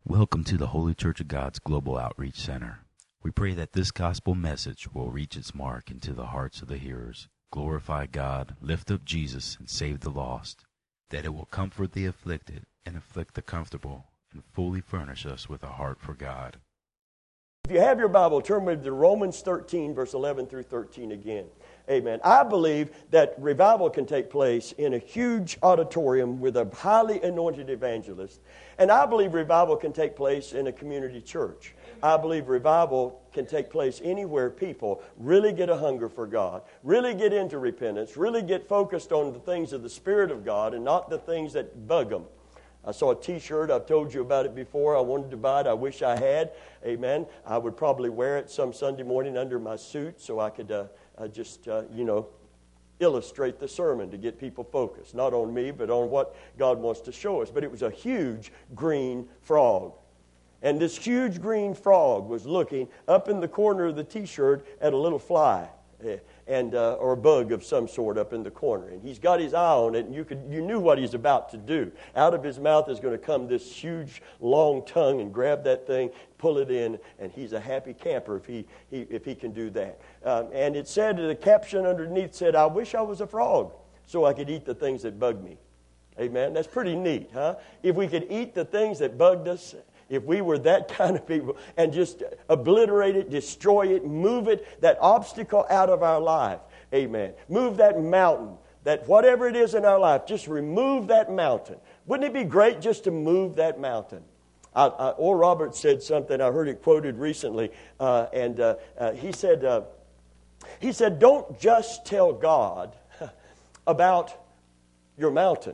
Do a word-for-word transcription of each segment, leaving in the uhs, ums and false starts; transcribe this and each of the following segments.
Welcome to the Holy Church of God's Global Outreach Center. We pray that this gospel message will reach its mark into the hearts of the hearers, glorify God, lift up Jesus, and save the lost, that it will comfort the afflicted and afflict the comfortable, and fully furnish us with a heart for God. If you have your Bible, turn with to Romans thirteen, verse eleven through thirteen again. Amen. I believe that revival can take place in a huge auditorium with a highly anointed evangelist. And I believe revival can take place in a community church. I believe revival can take place anywhere people really get a hunger for God, really get into repentance, really get focused on the things of the Spirit of God and not the things that bug them. I saw a T-shirt. I've told you about it before. I wanted to buy it. I wish I had. Amen. I would probably wear it some Sunday morning under my suit so I could uh, uh, just, uh, you know, illustrate the sermon to get people focused. Not on me, but on what God wants to show us. But it was a huge green frog. And this huge green frog was looking up in the corner of the T-shirt at a little fly. And uh, or a bug of some sort up in the corner, and he's got his eye on it, and you could you knew what he's about to do. Out of his mouth is going to come this huge long tongue and grab that thing, pull it in, and he's a happy camper if he, he if he can do that. Um, and it said, the caption underneath said, "I wish I was a frog so I could eat the things that bug me." Amen. That's pretty neat, huh? If we could eat the things that bugged us. If we were that kind of people and just obliterate it, destroy it, move it, that obstacle out of our life. Amen. Move that mountain, that whatever it is in our life, just remove that mountain. Wouldn't it be great just to move that mountain? I, I, Oral Roberts said something, I heard it quoted recently, uh, and uh, uh, he said, uh, he said, don't just tell God about your mountain.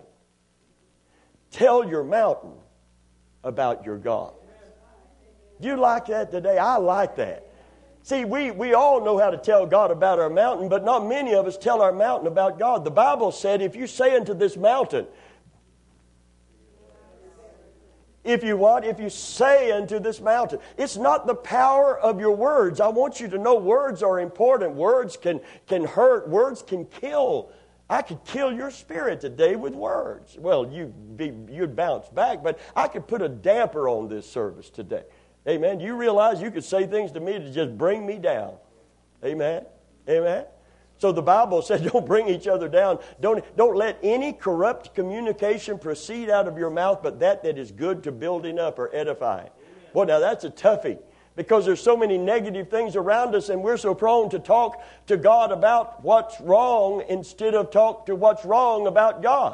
Tell your mountain about your God. Do you like that today? I like that. See, we, we all know how to tell God about our mountain, but not many of us tell our mountain about God. The Bible said, if you say unto this mountain, if you what? If you say unto this mountain. It's not the power of your words. I want you to know words are important. Words can, can hurt. Words can kill. I could kill your spirit today with words. Well, you'd, be, you'd bounce back, but I could put a damper on this service today. Amen. You realize you could say things to me to just bring me down. Amen. Amen. So the Bible says don't bring each other down. Don't, don't let any corrupt communication proceed out of your mouth, but that that is good to building up or edifying. Well, now that's a toughie. Because there's so many negative things around us and we're so prone to talk to God about what's wrong instead of talk to what's wrong about God.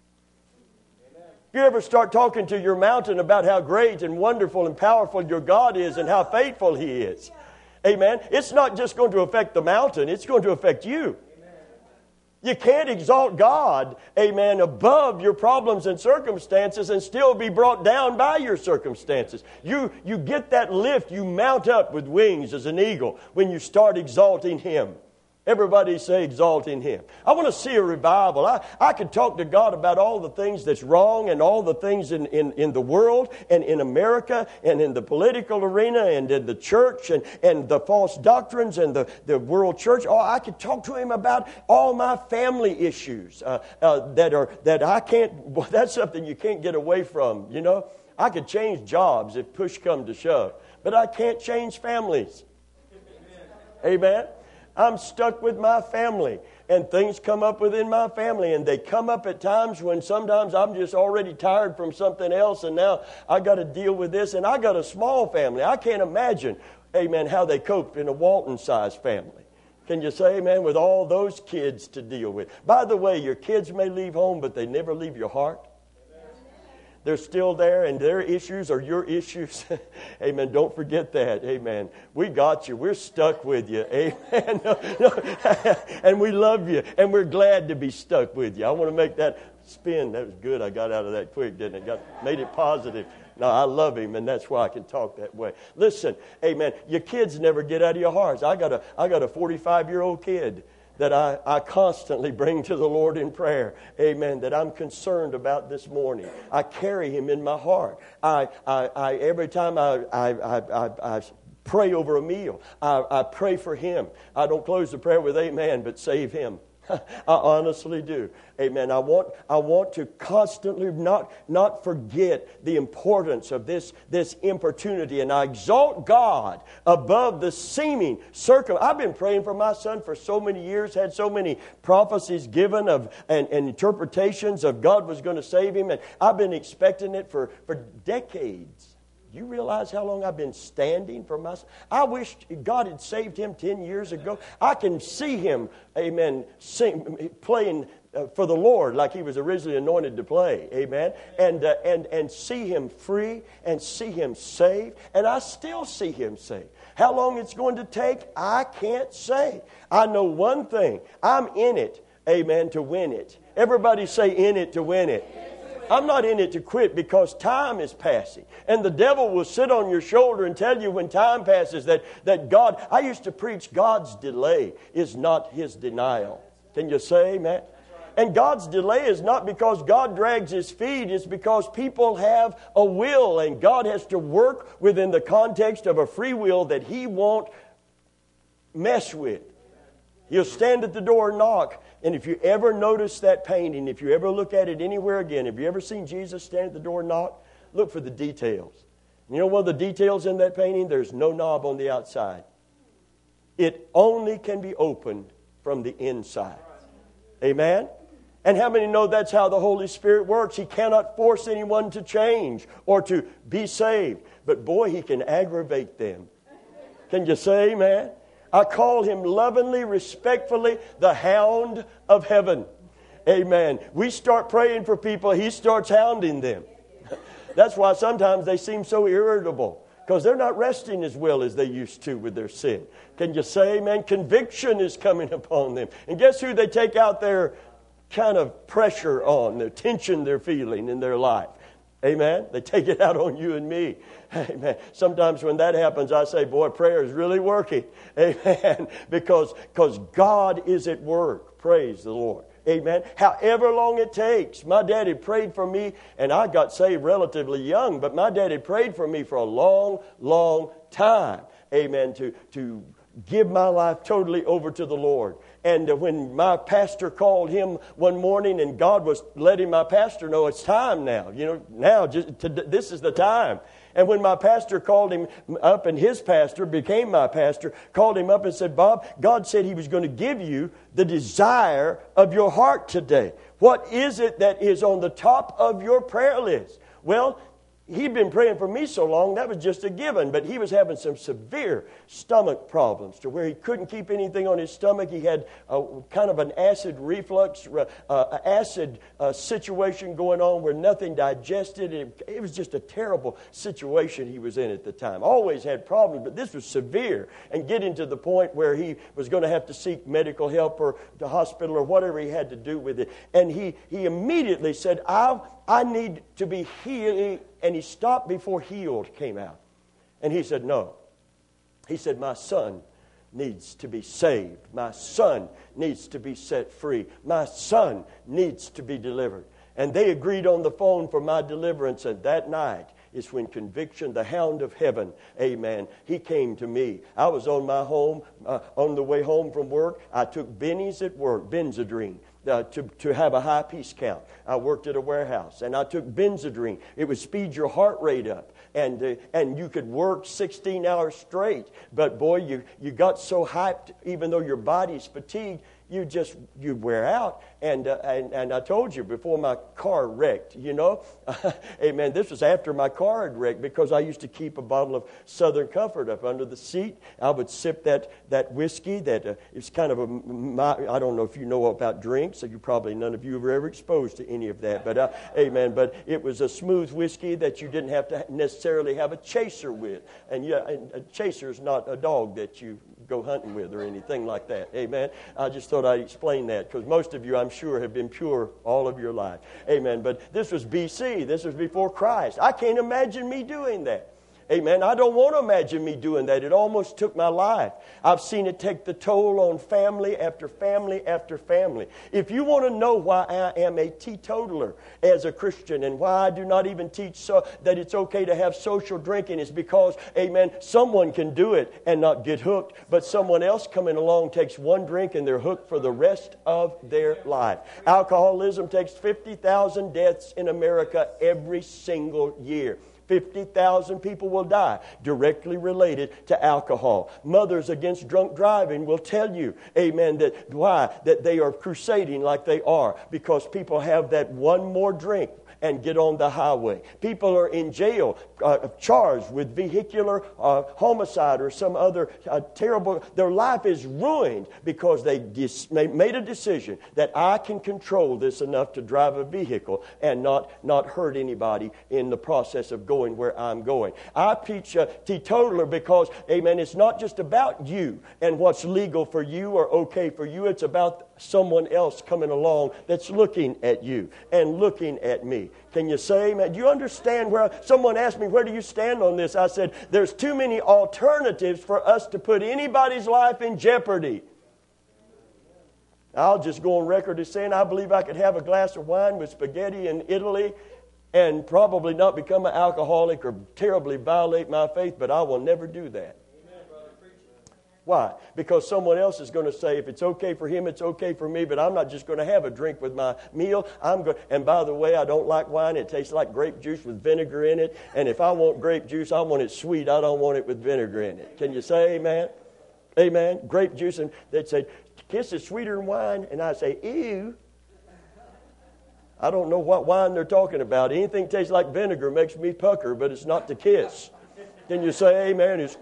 Amen. If you ever start talking to your mountain about how great and wonderful and powerful your God is and how faithful He is, amen, it's not just going to affect the mountain, it's going to affect you. You can't exalt God, amen, above your problems and circumstances and still be brought down by your circumstances. You, you get that lift, you mount up with wings as an eagle when you start exalting Him. Everybody say exalting Him. I want to see a revival. I, I could talk to God about all the things that's wrong and all the things in, in, in the world and in America and in the political arena and in the church and, and the false doctrines and the, the world church. Oh, I could talk to Him about all my family issues uh, uh, that are that I can't, well, that's something you can't get away from, you know. I could change jobs if push come to shove, but I can't change families. Amen. Amen. I'm stuck with my family, and things come up within my family, and they come up at times when sometimes I'm just already tired from something else, and now I got to deal with this, and I got a small family. I can't imagine, amen, how they cope in a Walton-sized family. Can you say, amen, with all those kids to deal with? By the way, your kids may leave home, but they never leave your heart. They're still there, and their issues are your issues. Amen. Don't forget that. Amen. We got you. We're stuck with you. Amen. No, no. And we love you, and we're glad to be stuck with you. I want to make that spin. That was good. I got out of that quick, didn't it? Got, made it positive. No, I love Him, and that's why I can talk that way. Listen, amen. Your kids never get out of your hearts. I got a, I got a forty-five-year-old kid that I, I constantly bring to the Lord in prayer. Amen. That I'm concerned about this morning. I carry him in my heart. I, I, I every time I, I, I, I, I pray over a meal, I, I pray for him. I don't close the prayer with amen, but save him. I honestly do. Amen. I want I want to constantly not, not forget the importance of this, this importunity. And I exalt God above the seeming circum. I've been praying for my son for so many years, had so many prophecies given of and, and interpretations of God was going to save him. And I've been expecting it for, for decades. You realize how long I've been standing for my son? I wish God had saved him ten years ago. I can see him, amen, sing, playing uh, for the Lord like he was originally anointed to play, amen, and, uh, and, and see him free and see him saved, and I still see him saved. How long it's going to take, I can't say. I know one thing. I'm in it, amen, to win it. Everybody say in it to win it. I'm not in it to quit because time is passing. And the devil will sit on your shoulder and tell you when time passes that, that God, I used to preach God's delay is not His denial. Can you say amen? And God's delay is not because God drags His feet. It's because people have a will and God has to work within the context of a free will that He won't mess with. He'll stand at the door and knock. And if you ever notice that painting, if you ever look at it anywhere again, have you ever seen Jesus stand at the door and knock? Look for the details. You know one of the details in that painting? There's no knob on the outside. It only can be opened from the inside. Amen? And how many know that's how the Holy Spirit works? He cannot force anyone to change or to be saved. But boy, He can aggravate them. Can you say amen? I call Him lovingly, respectfully, the hound of heaven. Amen. We start praying for people, He starts hounding them. That's why sometimes they seem so irritable, because they're not resting as well as they used to with their sin. Can you say amen? Conviction is coming upon them. And guess who they take out their kind of pressure on, their tension they're feeling in their life? Amen. They take it out on you and me. Amen. Sometimes when that happens, I say, boy, prayer is really working. Amen. Because, because God is at work. Praise the Lord. Amen. However long it takes. My daddy prayed for me, and I got saved relatively young, but my daddy prayed for me for a long, long time. Amen. To, to give my life totally over to the Lord. And when my pastor called him one morning and God was letting my pastor know it's time now. You know, now just to, this is the time. And when my pastor called him up and his pastor became my pastor, called him up and said, Bob, God said He was going to give you the desire of your heart today. What is it that is on the top of your prayer list? Well, he'd been praying for me so long, that was just a given. But he was having some severe stomach problems to where he couldn't keep anything on his stomach. He had a, kind of an acid reflux, uh, acid uh, situation going on where nothing digested. It, it was just a terrible situation he was in at the time. Always had problems, but this was severe. And getting to the point where he was going to have to seek medical help or the hospital or whatever he had to do with it. And he, he immediately said, I, I need to be healed. And he stopped before healed came out. And he said, no. He said, my son needs to be saved. My son needs to be set free. My son needs to be delivered. And they agreed on the phone for my deliverance. And that night is when conviction, the hound of heaven, amen, he came to me. I was on my home, uh, on the way home from work. I took bennies at work, Benzedrine. Uh, to, to have a high peace count. I worked at a warehouse, and I took Benzedrine. It would speed your heart rate up, and uh, and you could work sixteen hours straight. But boy, you, you got so hyped, even though your body's fatigued, you just, you wear out. And, uh, and and I told you before my car wrecked, you know. Amen. This was after my car had wrecked because I used to keep a bottle of Southern Comfort up under the seat. I would sip that, that whiskey that uh, it's kind of a, my, I don't know if you know about drinks. So you probably, none of you were ever exposed to any of that. But, uh, amen. But it was a smooth whiskey that you didn't have to necessarily have a chaser with. And yeah, a chaser is not a dog that you go hunting with or anything like that. Amen. I just thought I'd explain that because most of you, I'm sure, have been pure all of your life. Amen. But this was B C. This was before Christ. I can't imagine me doing that. Amen. I don't want to imagine me doing that. It almost took my life. I've seen it take the toll on family after family after family. If you want to know why I am a teetotaler as a Christian and why I do not even teach so that it's okay to have social drinking, is because, amen, someone can do it and not get hooked, but someone else coming along takes one drink and they're hooked for the rest of their life. Alcoholism takes fifty thousand deaths in America every single year. fifty thousand people will die directly related to alcohol. Mothers Against Drunk Driving will tell you, amen, that why? That they are crusading like they are because people have that one more drink and get on the highway. People are in jail uh, charged with vehicular uh, homicide or some other uh, terrible... Their life is ruined because they dis- made a decision that I can control this enough to drive a vehicle and not, not hurt anybody in the process of going where I'm going. I teach a teetotaler because, amen, it's not just about you and what's legal for you or okay for you. It's about someone else coming along that's looking at you and looking at me. Can you say, man, do you understand where... Someone asked me, where do you stand on this? I said, there's too many alternatives for us to put anybody's life in jeopardy. I'll just go on record as saying I believe I could have a glass of wine with spaghetti in Italy and probably not become an alcoholic or terribly violate my faith, but I will never do that. Why? Because someone else is going to say, if it's okay for him, it's okay for me, but I'm not just going to have a drink with my meal. I'm going. And by the way, I don't like wine. It tastes like grape juice with vinegar in it. And if I want grape juice, I want it sweet. I don't want it with vinegar in it. Can you say amen? Amen. Grape juice. And they'd say, kiss is sweeter than wine. And I'd say, ew. I don't know what wine they're talking about. Anything tastes like vinegar makes me pucker, but it's not to kiss. Can you say amen? It's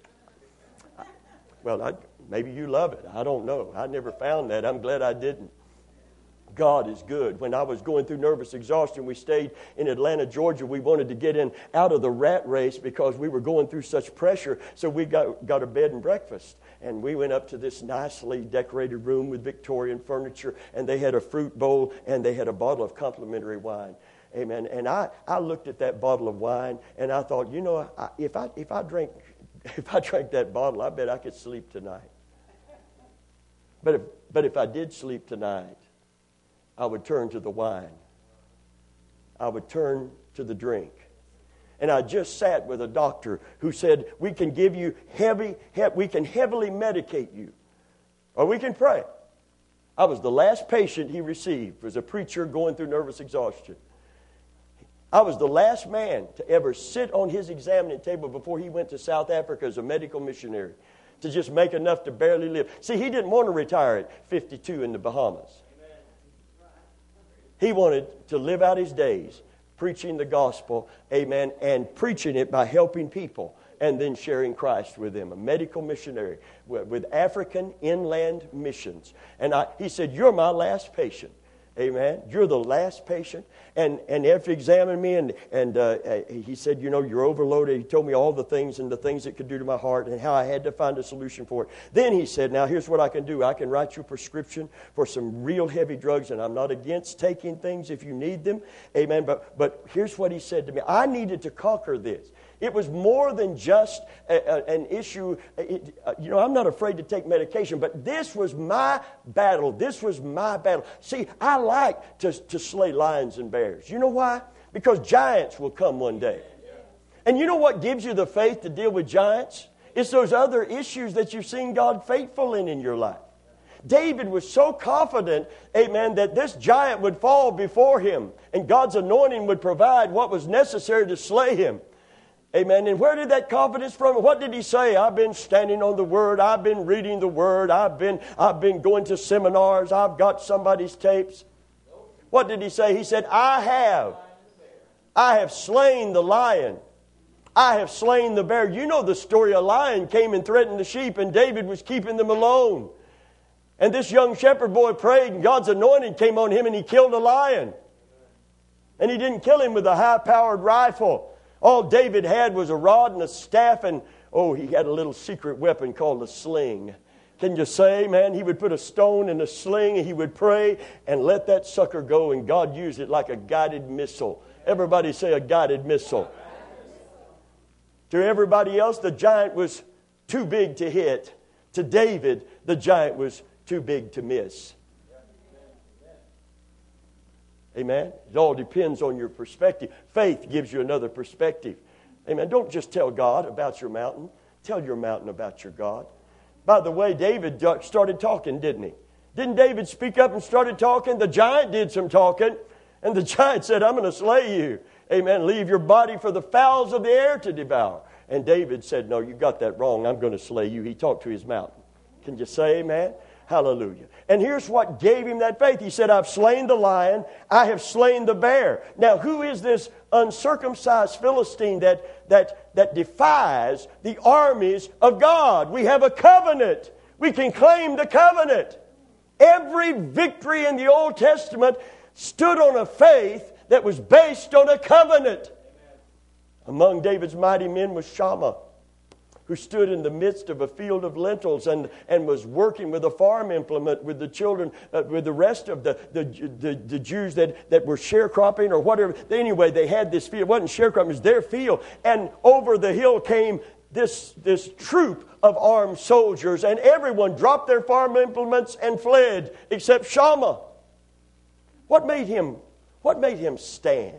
Well, I, maybe you love it. I don't know. I never found that. I'm glad I didn't. God is good. When I was going through nervous exhaustion, we stayed in Atlanta, Georgia. We wanted to get in out of the rat race because we were going through such pressure. So we got, got a bed and breakfast. And we went up to this nicely decorated room with Victorian furniture. And they had a fruit bowl and they had a bottle of complimentary wine. Amen. And I, I looked at that bottle of wine and I thought, you know, I, if I if I drink... If I drank that bottle, I bet I could sleep tonight. But if, but if I did sleep tonight, I would turn to the wine. I would turn to the drink. And I just sat with a doctor who said, we can give you heavy, he- we can heavily medicate you, or we can pray. I was the last patient he received, was a preacher going through nervous exhaustion. I was the last man to ever sit on his examining table before he went to South Africa as a medical missionary to just make enough to barely live. See, he didn't want to retire at fifty-two in the Bahamas. He wanted to live out his days preaching the gospel, amen, and preaching it by helping people and then sharing Christ with them. A medical missionary with African Inland Missions. And I, he said, you're my last patient. Amen. You're the last patient. And and after examining me, and, and uh, he said, you know, you're overloaded. He told me all the things and the things it could do to my heart and how I had to find a solution for it. Then he said, now here's what I can do. I can write you a prescription for some real heavy drugs, and I'm not against taking things if you need them. Amen. But, but here's what he said to me. I needed to conquer this. It was more than just a, a, an issue. It, uh, you know, I'm not afraid to take medication, but this was my battle. This was my battle. See, I like to, to slay lions and bears. You know why? Because giants will come one day. And you know what gives you the faith to deal with giants? It's those other issues that you've seen God faithful in in your life. David was so confident, amen, that this giant would fall before him and God's anointing would provide what was necessary to slay him. Amen. And where did that confidence from? What did he say? I've been standing on the Word. I've been reading the Word. I've been, I've been going to seminars. I've got somebody's tapes. What did he say? He said, I have. I have slain the lion. I have slain the bear. You know the story. A lion came and threatened the sheep, and David was keeping them alone. And this young shepherd boy prayed, and God's anointing came on him, and he killed a lion. And he didn't kill him with a high-powered rifle. All David had was a rod and a staff, and oh, he had a little secret weapon called a sling. Can you say, man, he would put a stone in a sling, and he would pray and let that sucker go, and God used it like a guided missile. Everybody say a guided missile. To everybody else, the giant was too big to hit. To David, the giant was too big to miss. Amen? It all depends on your perspective. Faith gives you another perspective. Amen? Don't just tell God about your mountain. Tell your mountain about your God. By the way, David started talking, didn't he? Didn't David speak up and started talking? The giant did some talking. And the giant said, I'm going to slay you. Amen. Leave your body for the fowls of the air to devour. And David said, no, you got that wrong. I'm going to slay you. He talked to his mountain. Can you say amen? Hallelujah. And here's what gave him that faith. He said, I've slain the lion. I have slain the bear. Now, who is this uncircumcised Philistine that, that, that defies the armies of God? We have a covenant. We can claim the covenant. Every victory in the Old Testament stood on a faith that was based on a covenant. Among David's mighty men was Shammah, who stood in the midst of a field of lentils and, and was working with a farm implement with the children, uh, with the rest of the, the, the, the Jews that, that were sharecropping or whatever. Anyway, they had this field. It wasn't sharecropping, it was their field. And over the hill came this, this troop of armed soldiers, and everyone dropped their farm implements and fled, except Shammah. What made him, what made him stand?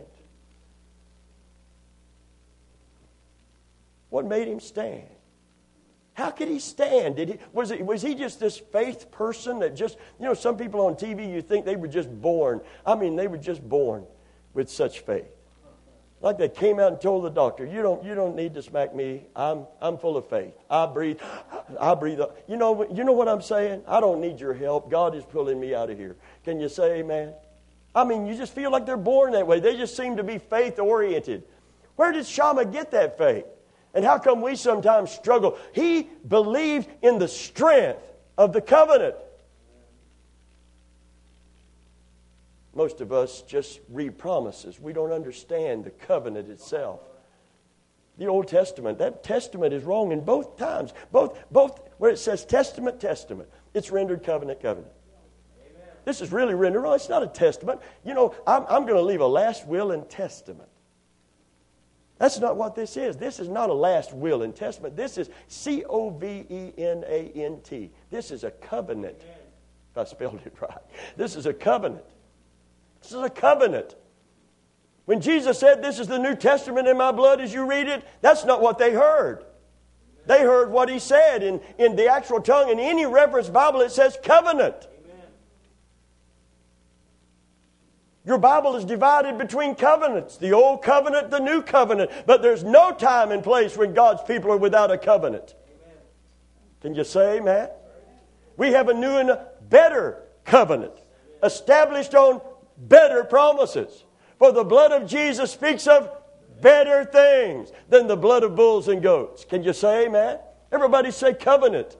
What made him stand? How could he stand? Did he, was, it, was he just this faith person that just, you know, some people on T V, you think they were just born. I mean, they were just born with such faith. Like they came out and told the doctor, you don't, you don't need to smack me. I'm, I'm full of faith. I breathe, I breathe. You know, you know what I'm saying? I don't need your help. God is pulling me out of here. Can you say amen? I mean, you just feel like they're born that way. They just seem to be faith-oriented. Where did Shammah get that faith? And how come we sometimes struggle? He believed in the strength of the covenant. Most of us just read promises. We don't understand the covenant itself. The Old Testament, that testament is wrong in both times. Both, both where it says testament, testament. It's rendered covenant, covenant. Amen. This is really rendered wrong. It's not a testament. You know, I'm, I'm going to leave a last will and testament. That's not what this is. This is not a last will and testament. This is C O V E N A N T. This is a covenant. Amen. If I spelled it right. This is a covenant. This is a covenant. When Jesus said, this is the New Testament in my blood as you read it, that's not what they heard. They heard what he said in, in the actual tongue. In any reference Bible, it says covenant. Amen. Your Bible is divided between covenants. The old covenant, the new covenant. But there's no time and place when God's people are without a covenant. Amen. Can you say amen? We have a new and a better covenant. Established on better promises. For the blood of Jesus speaks of better things than the blood of bulls and goats. Can you say amen? Everybody say covenant.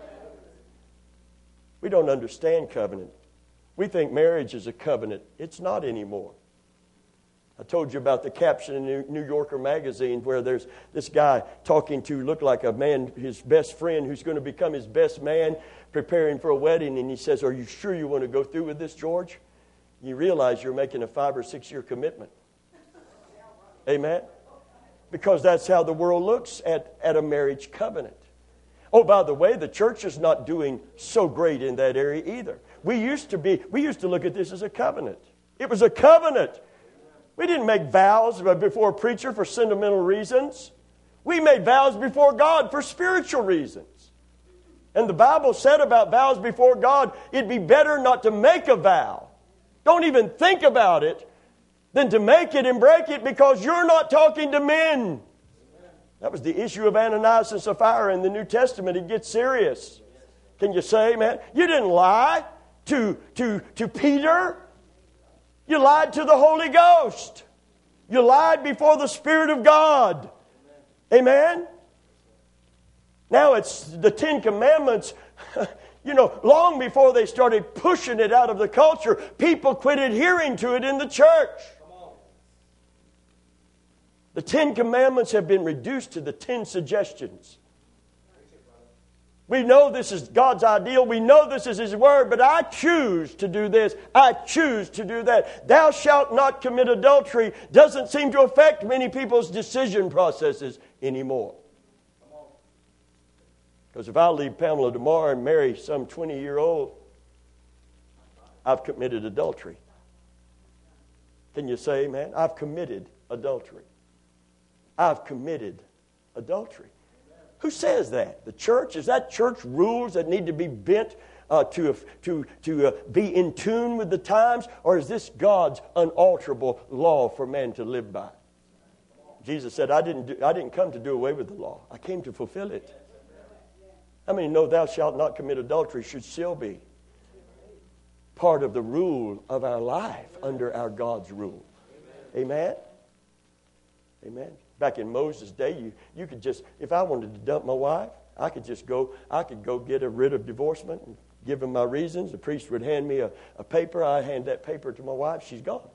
We don't understand covenant. We think marriage is a covenant. It's not anymore. I told you about the caption in New Yorker magazine where there's this guy talking to, look like a man, his best friend who's going to become his best man, preparing for a wedding. And he says, are you sure you want to go through with this, George? You realize you're making a five or six year commitment. Amen? Because that's how the world looks at, at a marriage covenant. Oh, by the way, the church is not doing so great in that area either. We used to be, we used to look at this as a covenant. It was a covenant. We didn't make vows before a preacher for sentimental reasons. We made vows before God for spiritual reasons. And the Bible said about vows before God, it'd be better not to make a vow. Don't even think about it than to make it and break it because you're not talking to men. That was the issue of Ananias and Sapphira in the New Testament. It gets serious. Can you say, man? You didn't lie to, to, to Peter. You lied to the Holy Ghost. You lied before the Spirit of God. Amen? Now it's the Ten Commandments. You know, long before they started pushing it out of the culture, people quit adhering to it in the church. The Ten Commandments have been reduced to the ten suggestions. We know this is God's ideal. We know this is His Word, but I choose to do this. I choose to do that. Thou shalt not commit adultery doesn't seem to affect many people's decision processes anymore. Because if I leave Pamela tomorrow and marry some twenty-year-old, I've committed adultery. Can you say amen? I've committed adultery. I've committed adultery. Who says that? The church? Is that church rules that need to be bent uh, to, to, to uh, be in tune with the times? Or is this God's unalterable law for man to live by? Jesus said, I didn't, do, I didn't come to do away with the law. I came to fulfill it. How many know thou shalt not commit adultery should still be part of the rule of our life under our God's rule? Amen? Amen. Back in Moses' day, you, you could just, if I wanted to dump my wife, I could just go, I could go get a writ of divorcement and give him my reasons. The priest would hand me a, a paper. I hand that paper to my wife. She's gone.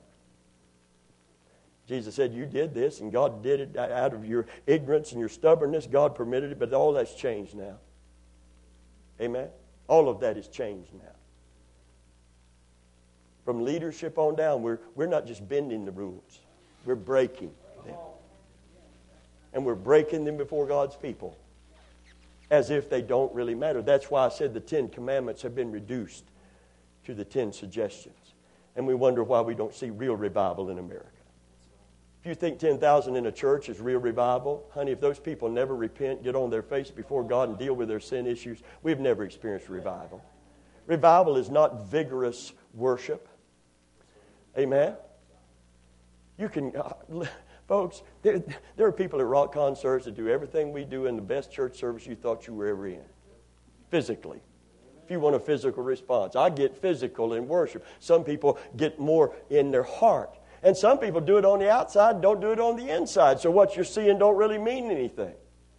Jesus said, you did this, and God did it out of your ignorance and your stubbornness. God permitted it, but all that's changed now. Amen? All of that is changed now. From leadership on down, we're, we're not just bending the rules. We're breaking them. And we're breaking them before God's people as if they don't really matter. That's why I said the Ten Commandments have been reduced to the Ten Suggestions. And we wonder why we don't see real revival in America. If you think ten thousand in a church is real revival, honey, if those people never repent, get on their face before God and deal with their sin issues, we've never experienced revival. Revival is not vigorous worship. Amen? You can... Uh, Folks, there, there are people at rock concerts that do everything we do in the best church service you thought you were ever in. Physically. If you want a physical response. I get physical in worship. Some people get more in their heart. And some people do it on the outside, don't do it on the inside. So what you're seeing don't really mean anything.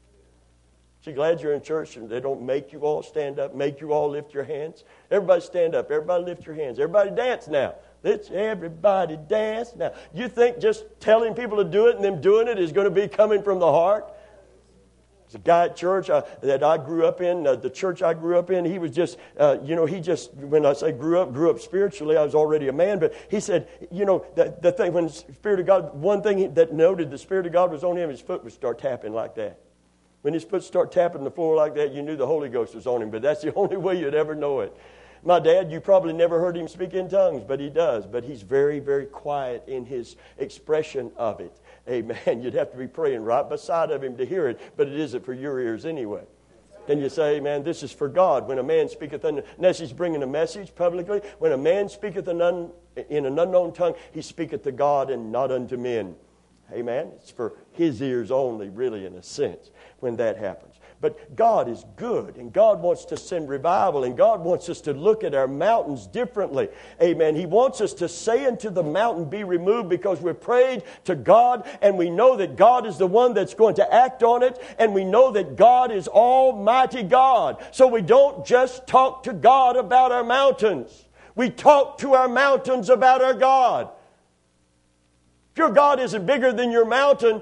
So you're glad you're in church and they don't make you all stand up, make you all lift your hands. Everybody stand up. Everybody lift your hands. Everybody dance now. Let's everybody dance now. You think just telling people to do it and them doing it is going to be coming from the heart? There's a guy at church uh, that I grew up in, uh, the church I grew up in, he was just, uh, you know, he just, when I say grew up, grew up spiritually, I was already a man, but he said, you know, the, the thing, when the Spirit of God, one thing that noted the Spirit of God was on him, his foot would start tapping like that. When his foot started tapping the floor like that, you knew the Holy Ghost was on him, but that's the only way you'd ever know it. My dad, you probably never heard him speak in tongues, but he does. But he's very, very quiet in his expression of it. Amen. You'd have to be praying right beside of him to hear it, but it isn't for your ears anyway. Can you say, amen? This is for God. When a man speaketh, un- unless he's bringing a message publicly, when a man speaketh an un- in an unknown tongue, he speaketh to God and not unto men. Amen. It's for his ears only, really, in a sense, when that happens. But God is good, and God wants to send revival, and God wants us to look at our mountains differently. Amen. He wants us to say unto the mountain, be removed, because we've prayed to God, and we know that God is the one that's going to act on it, and we know that God is Almighty God. So we don't just talk to God about our mountains. We talk to our mountains about our God. If your God isn't bigger than your mountain,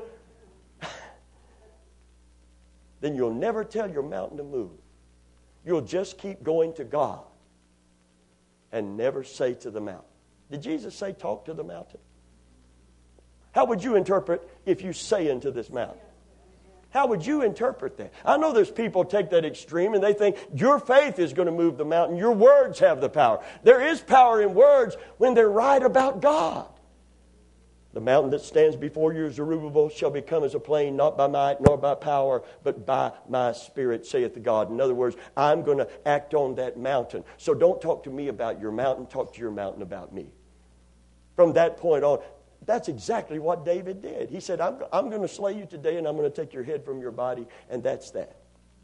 then you'll never tell your mountain to move. You'll just keep going to God and never say to the mountain. Did Jesus say talk to the mountain? How would you interpret if you say unto this mountain? How would you interpret that? I know there's people take that extreme and they think your faith is going to move the mountain. Your words have the power. There is power in words when they're right about God. The mountain that stands before you, Zerubbabel, shall become as a plain, not by might nor by power, but by my Spirit, saith the God. In other words, I'm going to act on that mountain. So don't talk to me about your mountain. Talk to your mountain about me. From that point on, that's exactly what David did. He said, I'm, I'm going to slay you today, and I'm going to take your head from your body, and that's that.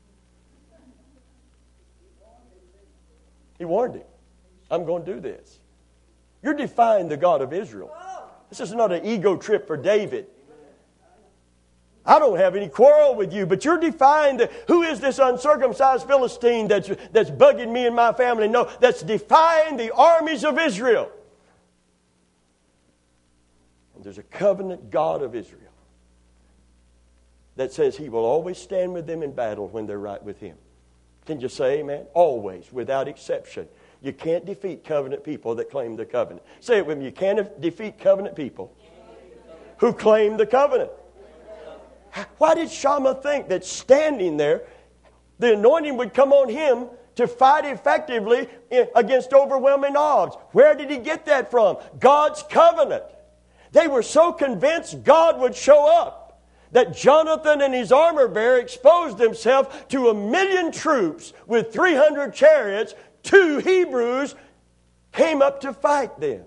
He warned him. I'm going to do this. You're defying the God of Israel. This is not an ego trip for David. I don't have any quarrel with you, but you're defying the, who is this uncircumcised Philistine that's, that's bugging me and my family? No, that's defying the armies of Israel. And there's a covenant God of Israel that says He will always stand with them in battle when they're right with Him. Can you say amen? Always, without exception. You can't defeat covenant people that claim the covenant. Say it with me. You can't defeat covenant people who claim the covenant. Why did Shammah think that standing there, the anointing would come on him to fight effectively against overwhelming odds? Where did he get that from? God's covenant. They were so convinced God would show up that Jonathan and his armor bearer exposed themselves to a million troops with three hundred chariots. Two Hebrews came up to fight them.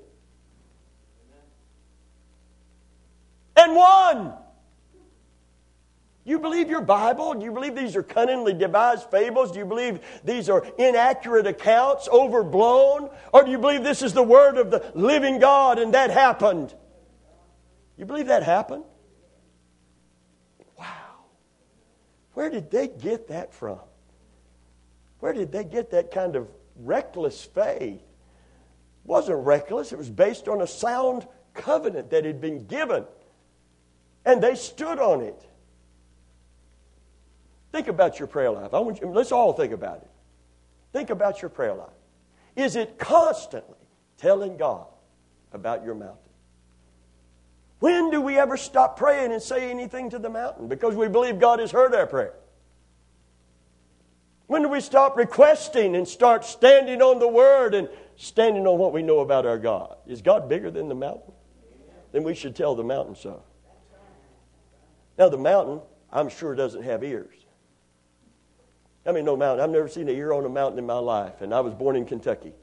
And won. You believe your Bible? Do you believe these are cunningly devised fables? Do you believe these are inaccurate accounts, overblown? Or do you believe this is the word of the living God and that happened? You believe that happened? Wow. Where did they get that from? Where did they get that kind of reckless faith? It wasn't reckless. It was based on a sound covenant that had been given. And they stood on it. Think about your prayer life. I want you, let's all think about it. Think about your prayer life. Is it constantly telling God about your mountain? When do we ever stop praying and say anything to the mountain? Because we believe God has heard our prayer. When do we stop requesting and start standing on the Word and standing on what we know about our God? Is God bigger than the mountain? Then we should tell the mountain so. Now the mountain, I'm sure, doesn't have ears. I mean, no mountain. I've never seen an ear on a mountain in my life, and I was born in Kentucky.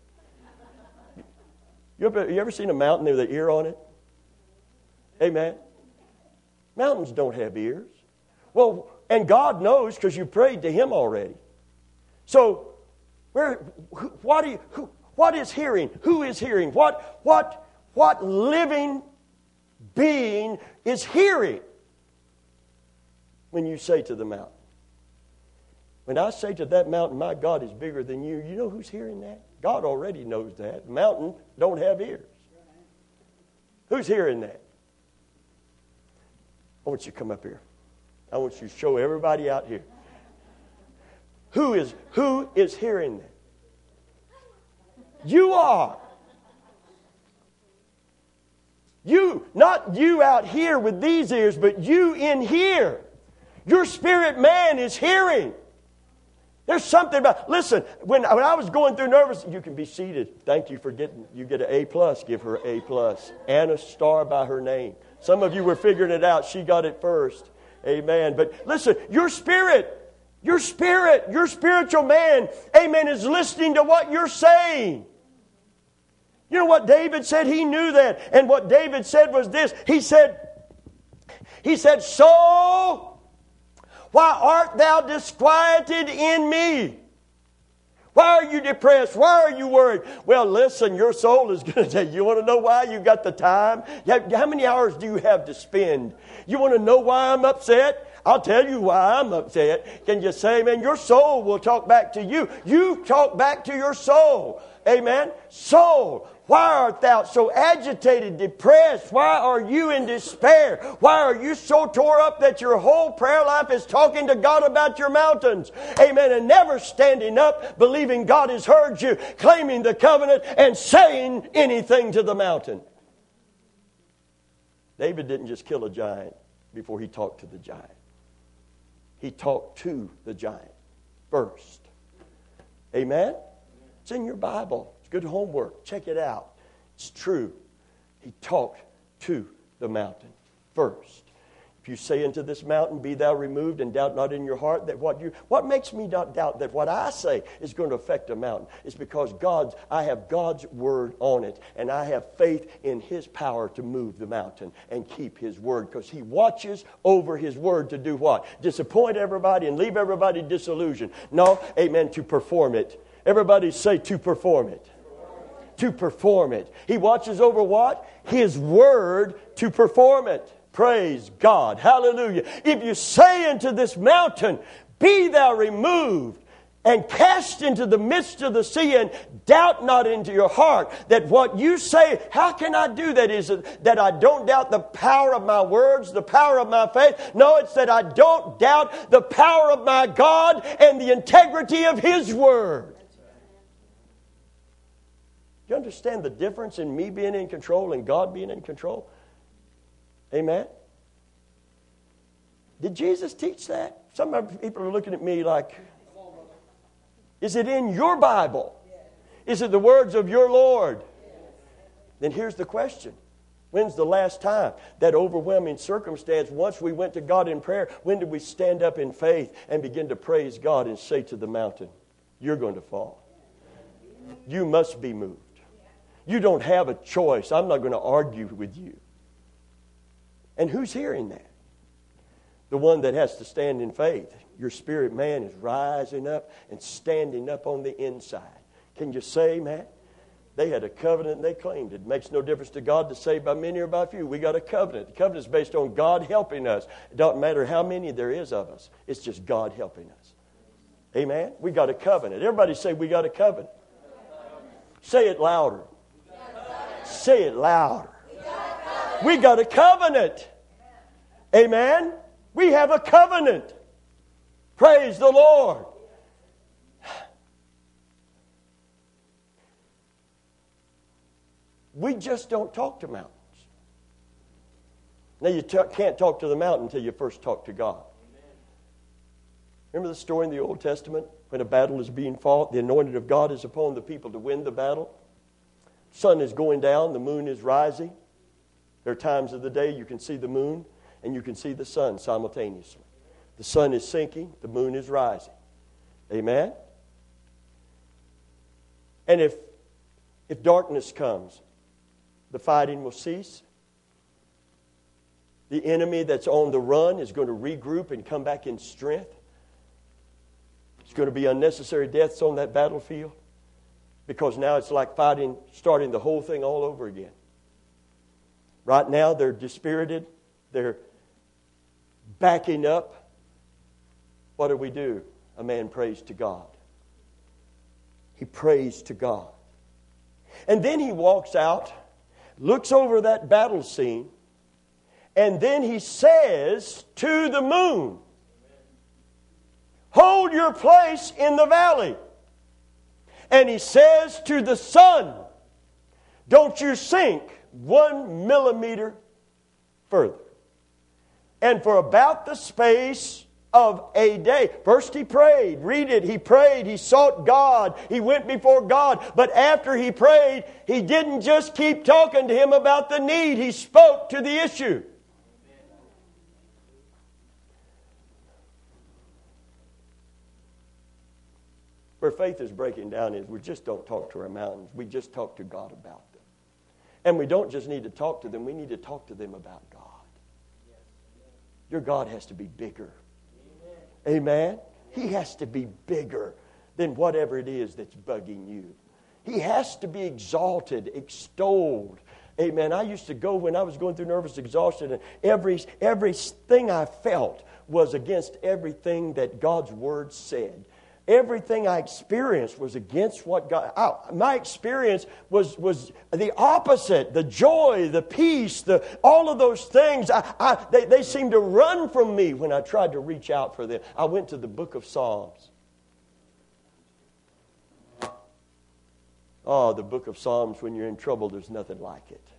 You ever, you ever seen a mountain with an ear on it? Amen. Mountains don't have ears. Well, and God knows because you prayed to Him already. So, where, what, do you, who, what is hearing? Who is hearing? What, what, what living being is hearing when you say to the mountain? When I say to that mountain, my God is bigger than you, you know who's hearing that? God already knows that. The mountain don't have ears. Who's hearing that? I want you to come up here. I want you to show everybody out here. Who is, who is hearing that? You are. You, not you out here with these ears, but you in here. Your spirit man is hearing. There's something about, listen, when, when I was going through nervous, you can be seated. Thank you for getting, you get an A plus, give her A plus. Anna Starr by her name. Some of you were figuring it out. She got it first. Amen. But listen, your spirit, your spirit, your spiritual man, amen, is listening to what you're saying. You know what David said? He knew that. And what David said was this. He said, he said, soul, why art thou disquieted in me? Why are you depressed? Why are you worried? Well, listen, your soul is going to tell you. You want to know why? You got the time? How many hours do you have to spend? You want to know why I'm upset? I'll tell you why I'm upset. Can you say, amen? Your soul will talk back to you. You talk back to your soul. Amen? Soul, why art thou so agitated, depressed? Why are you in despair? Why are you so tore up that your whole prayer life is talking to God about your mountains? Amen. And never standing up, believing God has heard you, claiming the covenant, and saying anything to the mountain. David didn't just kill a giant before he talked to the giant. He talked to the giant first. Amen? It's in your Bible. It's good homework. Check it out. It's true. He talked to the mountain first. If you say unto this mountain, be thou removed, and doubt not in your heart that what you... What makes me not doubt that what I say is going to affect a mountain? It's because God's, I have God's word on it, and I have faith in His power to move the mountain and keep His word, because He watches over His word to do what? Disappoint everybody and leave everybody disillusioned. No, amen, to perform it. Everybody say to perform it. To perform it. He watches over what? His word to perform it. Praise God. Hallelujah. If you say unto this mountain, be thou removed, and cast into the midst of the sea, and doubt not into your heart that what you say, how can I do that? Is it that I don't doubt the power of my words, the power of my faith? No, it's that I don't doubt the power of my God and the integrity of His Word. Do you understand the difference in me being in control and God being in control? Amen? Did Jesus teach that? Some people are looking at me like, is it in your Bible? Is it the words of your Lord? Then here's the question. When's the last time that overwhelming circumstance, once we went to God in prayer, when did we stand up in faith and begin to praise God and say to the mountain, you're going to fall. You must be moved. You don't have a choice. I'm not going to argue with you. And who's hearing that? The one that has to stand in faith. Your spirit man is rising up and standing up on the inside. Can you say, man? They had a covenant and they claimed it. It makes no difference to God to say by many or by few. We got a covenant. The covenant is based on God helping us. It doesn't matter how many there is of us. It's just God helping us. Amen? We got a covenant. Everybody say we got a covenant. Say it louder. Say it louder. We got a covenant. Amen? We have a covenant. Praise the Lord. We just don't talk to mountains. Now, you t- can't talk to the mountain until you first talk to God. Remember the story in the Old Testament? When a battle is being fought, the anointing of God is upon the people to win the battle. Sun is going down, the moon is rising. There are times of the day you can see the moon and you can see the sun simultaneously. The sun is sinking, the moon is rising. Amen? And if, if darkness comes, the fighting will cease. The enemy that's on the run is going to regroup and come back in strength. It's going to be unnecessary deaths on that battlefield because now it's like fighting, starting the whole thing all over again. Right now they're dispirited. They're backing up. What do we do? A man prays to God. He prays to God. And then he walks out, looks over that battle scene, and then he says to the moon, hold your place in the valley. And he says to the sun, don't you sink one millimeter further. And for about the space of a day. First he prayed. Read it. He prayed. He sought God. He went before God. But after he prayed, he didn't just keep talking to him about the need. He spoke to the issue. Where faith is breaking down is we just don't talk to our mountains. We just talk to God about them. And we don't just need to talk to them. We need to talk to them about God. Your God has to be bigger. Amen? He has to be bigger than whatever it is that's bugging you. He has to be exalted, extolled. Amen. I used to go when I was going through nervous exhaustion, and every everything I felt was against everything that God's Word said. Everything I experienced was against what God... I, my experience was, was the opposite. The joy, the peace, the all of those things, I, I, they, they seemed to run from me when I tried to reach out for them. I went to the book of Psalms. Oh, the book of Psalms, when you're in trouble, there's nothing like it.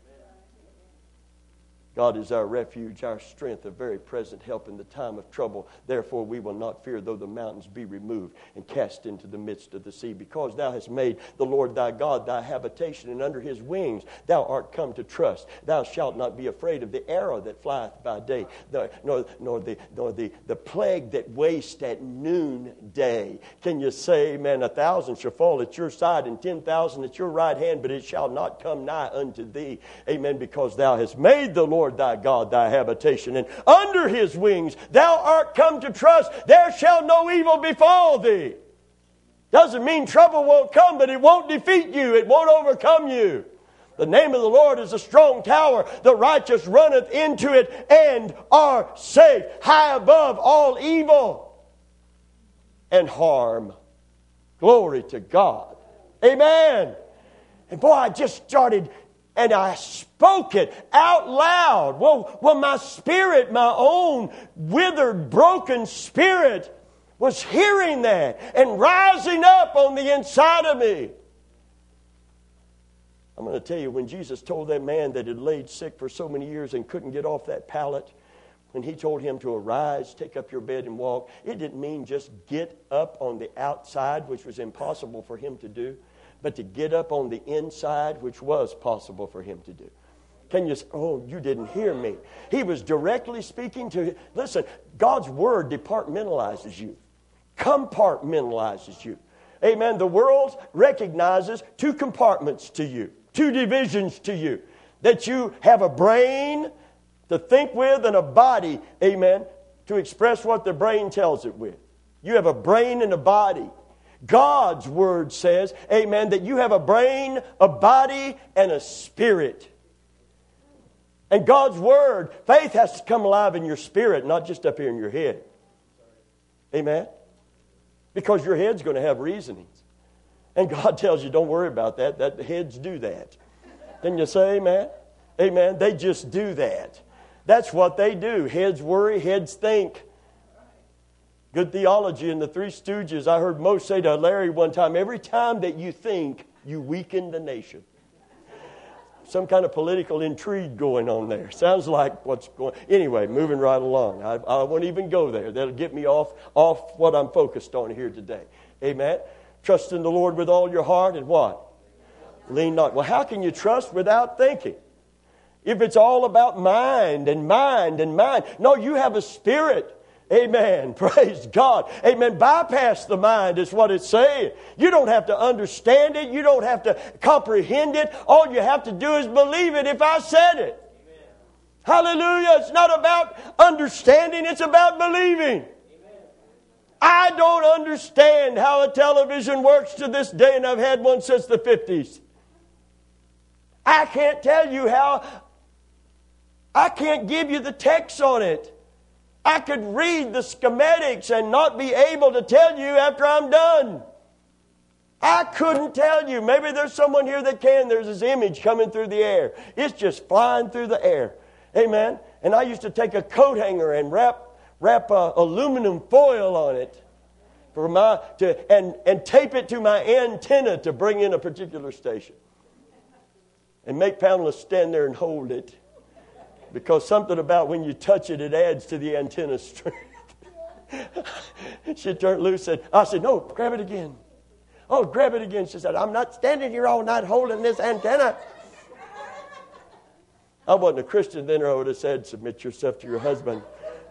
God is our refuge, our strength, a very present help in the time of trouble. Therefore we will not fear, though the mountains be removed and cast into the midst of the sea. Because thou hast made the Lord thy God thy habitation, and under his wings thou art come to trust. Thou shalt not be afraid of the arrow that flieth by day, the, nor, nor, the, nor the, the plague that wastes at noonday. Can you say, amen? A thousand shall fall at your side, and ten thousand at your right hand, but it shall not come nigh unto thee. Amen. Because thou hast made the Lord thy God thy habitation, and under his wings thou art come to trust. There shall no evil befall thee. Doesn't mean trouble won't come, but it won't defeat you. It won't overcome you. The name of the Lord is a strong tower. The righteous runneth into it and are safe. High above all evil and harm Glory to God. Amen. And boy, I just started, and I spoke it out loud. Well, well, my spirit, my own withered, broken spirit, was hearing that and rising up on the inside of me. I'm going to tell you, when Jesus told that man that had laid sick for so many years and couldn't get off that pallet, when he told him to arise, take up your bed and walk, it didn't mean just get up on the outside, which was impossible for him to do, but to get up on the inside, which was possible for him to do. Can you say, oh, you didn't hear me. He was directly speaking to, listen, God's Word departmentalizes you, compartmentalizes you. Amen. The world recognizes two compartments to you, two divisions to you. That you have a brain to think with and a body, amen, to express what the brain tells it with. You have a brain and a body. God's Word says, amen, that you have a brain, a body, and a spirit. And God's Word, faith has to come alive in your spirit, not just up here in your head. Amen? Because your head's going to have reasonings. And God tells you, don't worry about that. That the heads do that. Can you say amen? Amen. They just do that. That's what they do. Heads worry, heads think. Good theology in the Three Stooges. I heard Mo say to Larry one time, every time that you think, you weaken the nation. Some kind of political intrigue going on there. Sounds like what's going on. Anyway, moving right along. I, I won't even go there. That'll get me off, off what I'm focused on here today. Amen. Trust in the Lord with all your heart and what? Lean not. Well, how can you trust without thinking? If it's all about mind and mind and mind. No, you have a spirit. Amen. Praise God. Amen. Bypass the mind is what it's saying. You don't have to understand it. You don't have to comprehend it. All you have to do is believe it if I said it. Amen. Hallelujah. It's not about understanding. It's about believing. Amen. I don't understand how a television works to this day, and I've had one since the fifties. I can't tell you how. I can't give you the text on it. I could read the schematics and not be able to tell you after I'm done. I couldn't tell you. Maybe there's someone here that can. There's this image coming through the air. It's just flying through the air. Amen. And I used to take a coat hanger and wrap wrap a aluminum foil on it for my to and, and tape it to my antenna to bring in a particular station. And make Pamela stand there and hold it. Because something about when you touch it, it adds to the antenna strength. She turned loose and said, I said, no, grab it again. Oh, grab it again. She said, I'm not standing here all night holding this antenna. I wasn't a Christian then, or I would have said, submit yourself to your husband.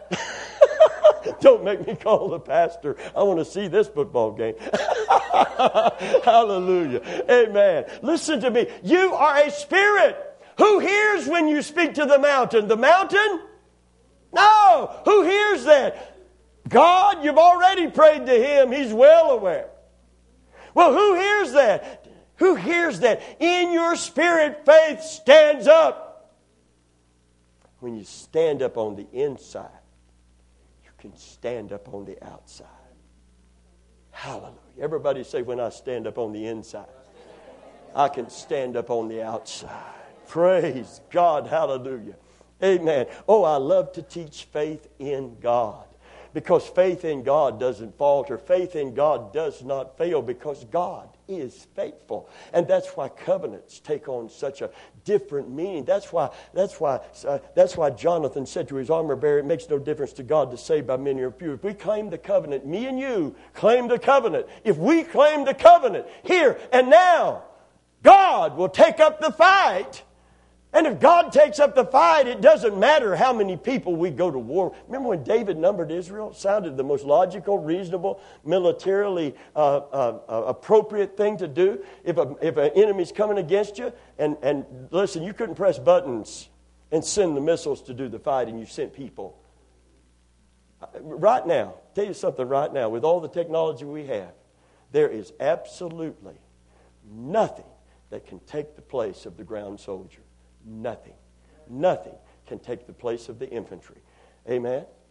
Don't make me call the pastor. I want to see this football game. Hallelujah. Amen. Listen to me. You are a spirit. Who hears when you speak to the mountain? The mountain? No. Who hears that? God, you've already prayed to Him. He's well aware. Well, who hears that? Who hears that? In your spirit, faith stands up. When you stand up on the inside, you can stand up on the outside. Hallelujah. Everybody say, when I stand up on the inside, I can stand up on the outside. Praise God. Hallelujah. Amen. Oh, I love to teach faith in God. Because faith in God doesn't falter. Faith in God does not fail because God is faithful. And that's why covenants take on such a different meaning. That's why that's why uh, that's why Jonathan said to his armor bearer, it makes no difference to God to save by many or few. If we claim the covenant, me and you claim the covenant. If we claim the covenant here and now, God will take up the fight. And if God takes up the fight, it doesn't matter how many people we go to war. Remember when David numbered Israel? It sounded the most logical, reasonable, militarily uh, uh, uh, appropriate thing to do. If, a, if an enemy's coming against you, and, and listen, you couldn't press buttons and send the missiles to do the fighting. You sent people. Right now, tell you something right now, with all the technology we have, there is absolutely nothing that can take the place of the ground soldier. Nothing. Nothing can take the place of the infantry. Amen?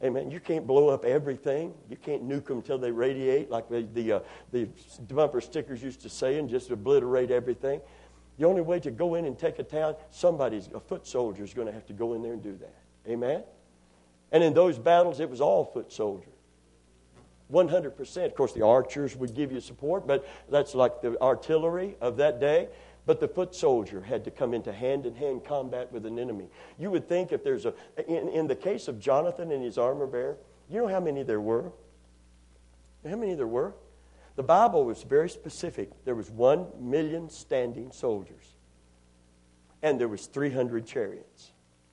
Amen. You can't blow up everything. You can't nuke them until they radiate, like the the, uh, the bumper stickers used to say, and just obliterate everything. The only way to go in and take a town, somebody's, a foot soldier is going to have to go in there and do that. Amen? And in those battles, it was all foot soldiers. one hundred percent. Of course, the archers would give you support, but that's like the artillery of that day. But the foot soldier had to come into hand-in-hand combat with an enemy. You would think if there's a... In, in the case of Jonathan and his armor bearer, you know how many there were? How many there were? The Bible was very specific. There was one million standing soldiers. And there was three hundred chariots.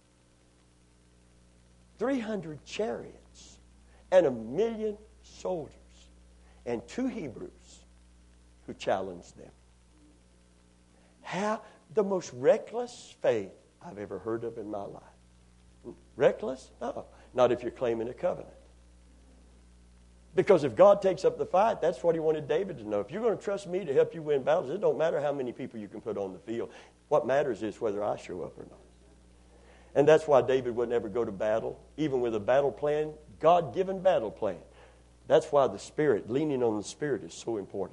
three hundred chariots. And a million soldiers. And two Hebrews who challenged them. How the most reckless faith I've ever heard of in my life. Reckless? No. Not if you're claiming a covenant. Because if God takes up the fight, that's what he wanted David to know. If you're going to trust me to help you win battles, it don't matter how many people you can put on the field. What matters is whether I show up or not. And that's why David would never go to battle, even with a battle plan, God-given battle plan. That's why the Spirit, leaning on the Spirit, is so important.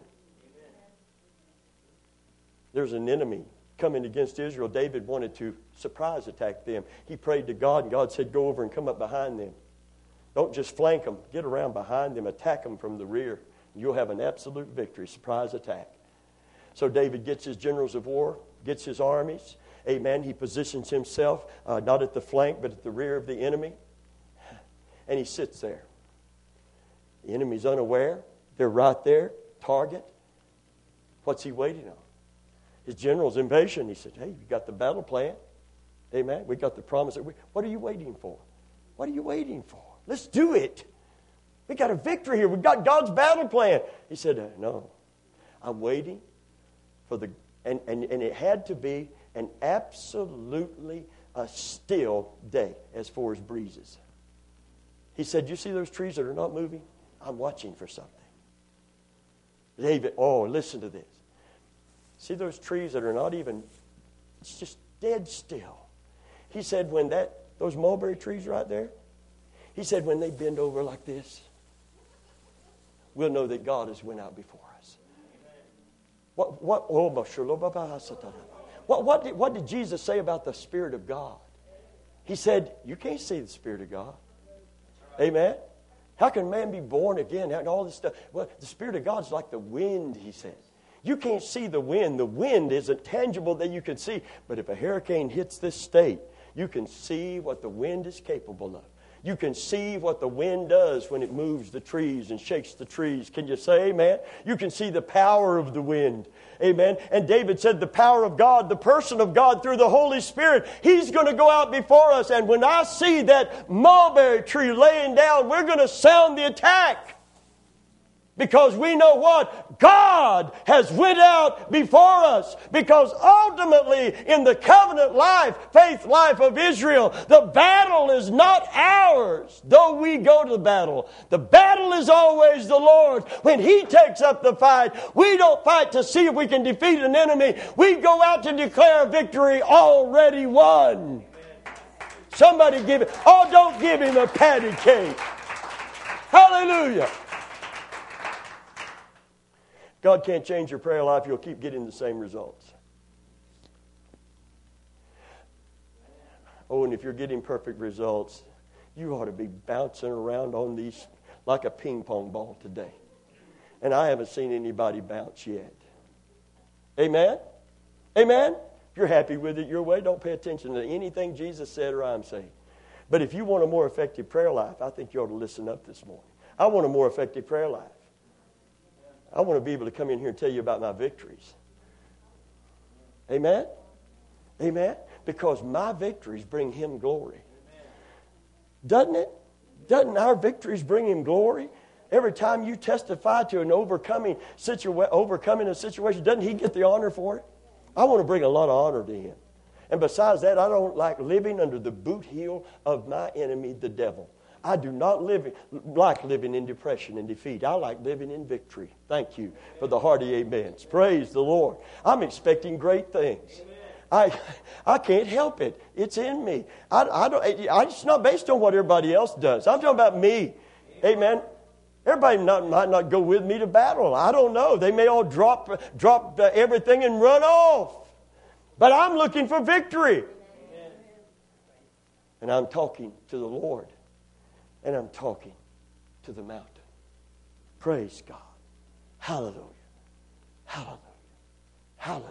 There's an enemy coming against Israel. David wanted to surprise attack them. He prayed to God, and God said, go over and come up behind them. Don't just flank them. Get around behind them. Attack them from the rear. You'll have an absolute victory. Surprise attack. So David gets his generals of war, gets his armies. Amen. He positions himself uh, not at the flank, but at the rear of the enemy. And he sits there. The enemy's unaware. They're right there. Target. What's he waiting on? His general's impatient. He said, hey, you got the battle plan. Amen. We got the promise. What are you waiting for? What are you waiting for? Let's do it. We got a victory here. We've got God's battle plan. He said, no, I'm waiting for the, and, and, and it had to be an absolutely a still day as far as breezes. He said, you see those trees that are not moving? I'm watching for something. David, oh, listen to this. See those trees that are not even, it's just dead still. He said when that, those mulberry trees right there, he said when they bend over like this, we'll know that God has went out before us. What, what, oh, what, what, did, what did Jesus say about the Spirit of God? He said, you can't see the Spirit of God. Amen? How can man be born again? And all this stuff. Well, the Spirit of God is like the wind, he said. You can't see the wind. The wind isn't tangible that you can see. But if a hurricane hits this state, you can see what the wind is capable of. You can see what the wind does when it moves the trees and shakes the trees. Can you say amen? You can see the power of the wind. Amen. And David said the power of God, the person of God through the Holy Spirit, He's going to go out before us. And when I see that mulberry tree laying down, we're going to sound the attack. Because we know what? God has went out before us. Because ultimately, in the covenant life, faith life of Israel, the battle is not ours, though we go to the battle. The battle is always the Lord. When He takes up the fight, we don't fight to see if we can defeat an enemy. We go out to declare victory already won. Somebody give it. Oh, don't give Him a patty cake. Hallelujah. God can't change your prayer life. You'll keep getting the same results. Oh, and if you're getting perfect results, you ought to be bouncing around on these like a ping pong ball today. And I haven't seen anybody bounce yet. Amen? Amen? If you're happy with it your way, don't pay attention to anything Jesus said or I'm saying. But if you want a more effective prayer life, I think you ought to listen up this morning. I want a more effective prayer life. I want to be able to come in here and tell you about my victories. Amen? Amen? Because my victories bring Him glory. Doesn't it? Doesn't our victories bring Him glory? Every time you testify to an overcoming, situa- overcoming a situation, doesn't He get the honor for it? I want to bring a lot of honor to Him. And besides that, I don't like living under the boot heel of my enemy, the devil. I do not live, like living in depression and defeat. I like living in victory. Thank you for the hearty amens. Praise the Lord. I'm expecting great things. I, I can't help it. It's in me. I, I don't, I, it's not based on what everybody else does. I'm talking about me. Amen. Everybody not, might not go with me to battle. I don't know. They may all drop, drop uh, everything and run off. But I'm looking for victory. Amen. And I'm talking to the Lord. And I'm talking to the mountain. Praise God. Hallelujah. Hallelujah. Hallelujah.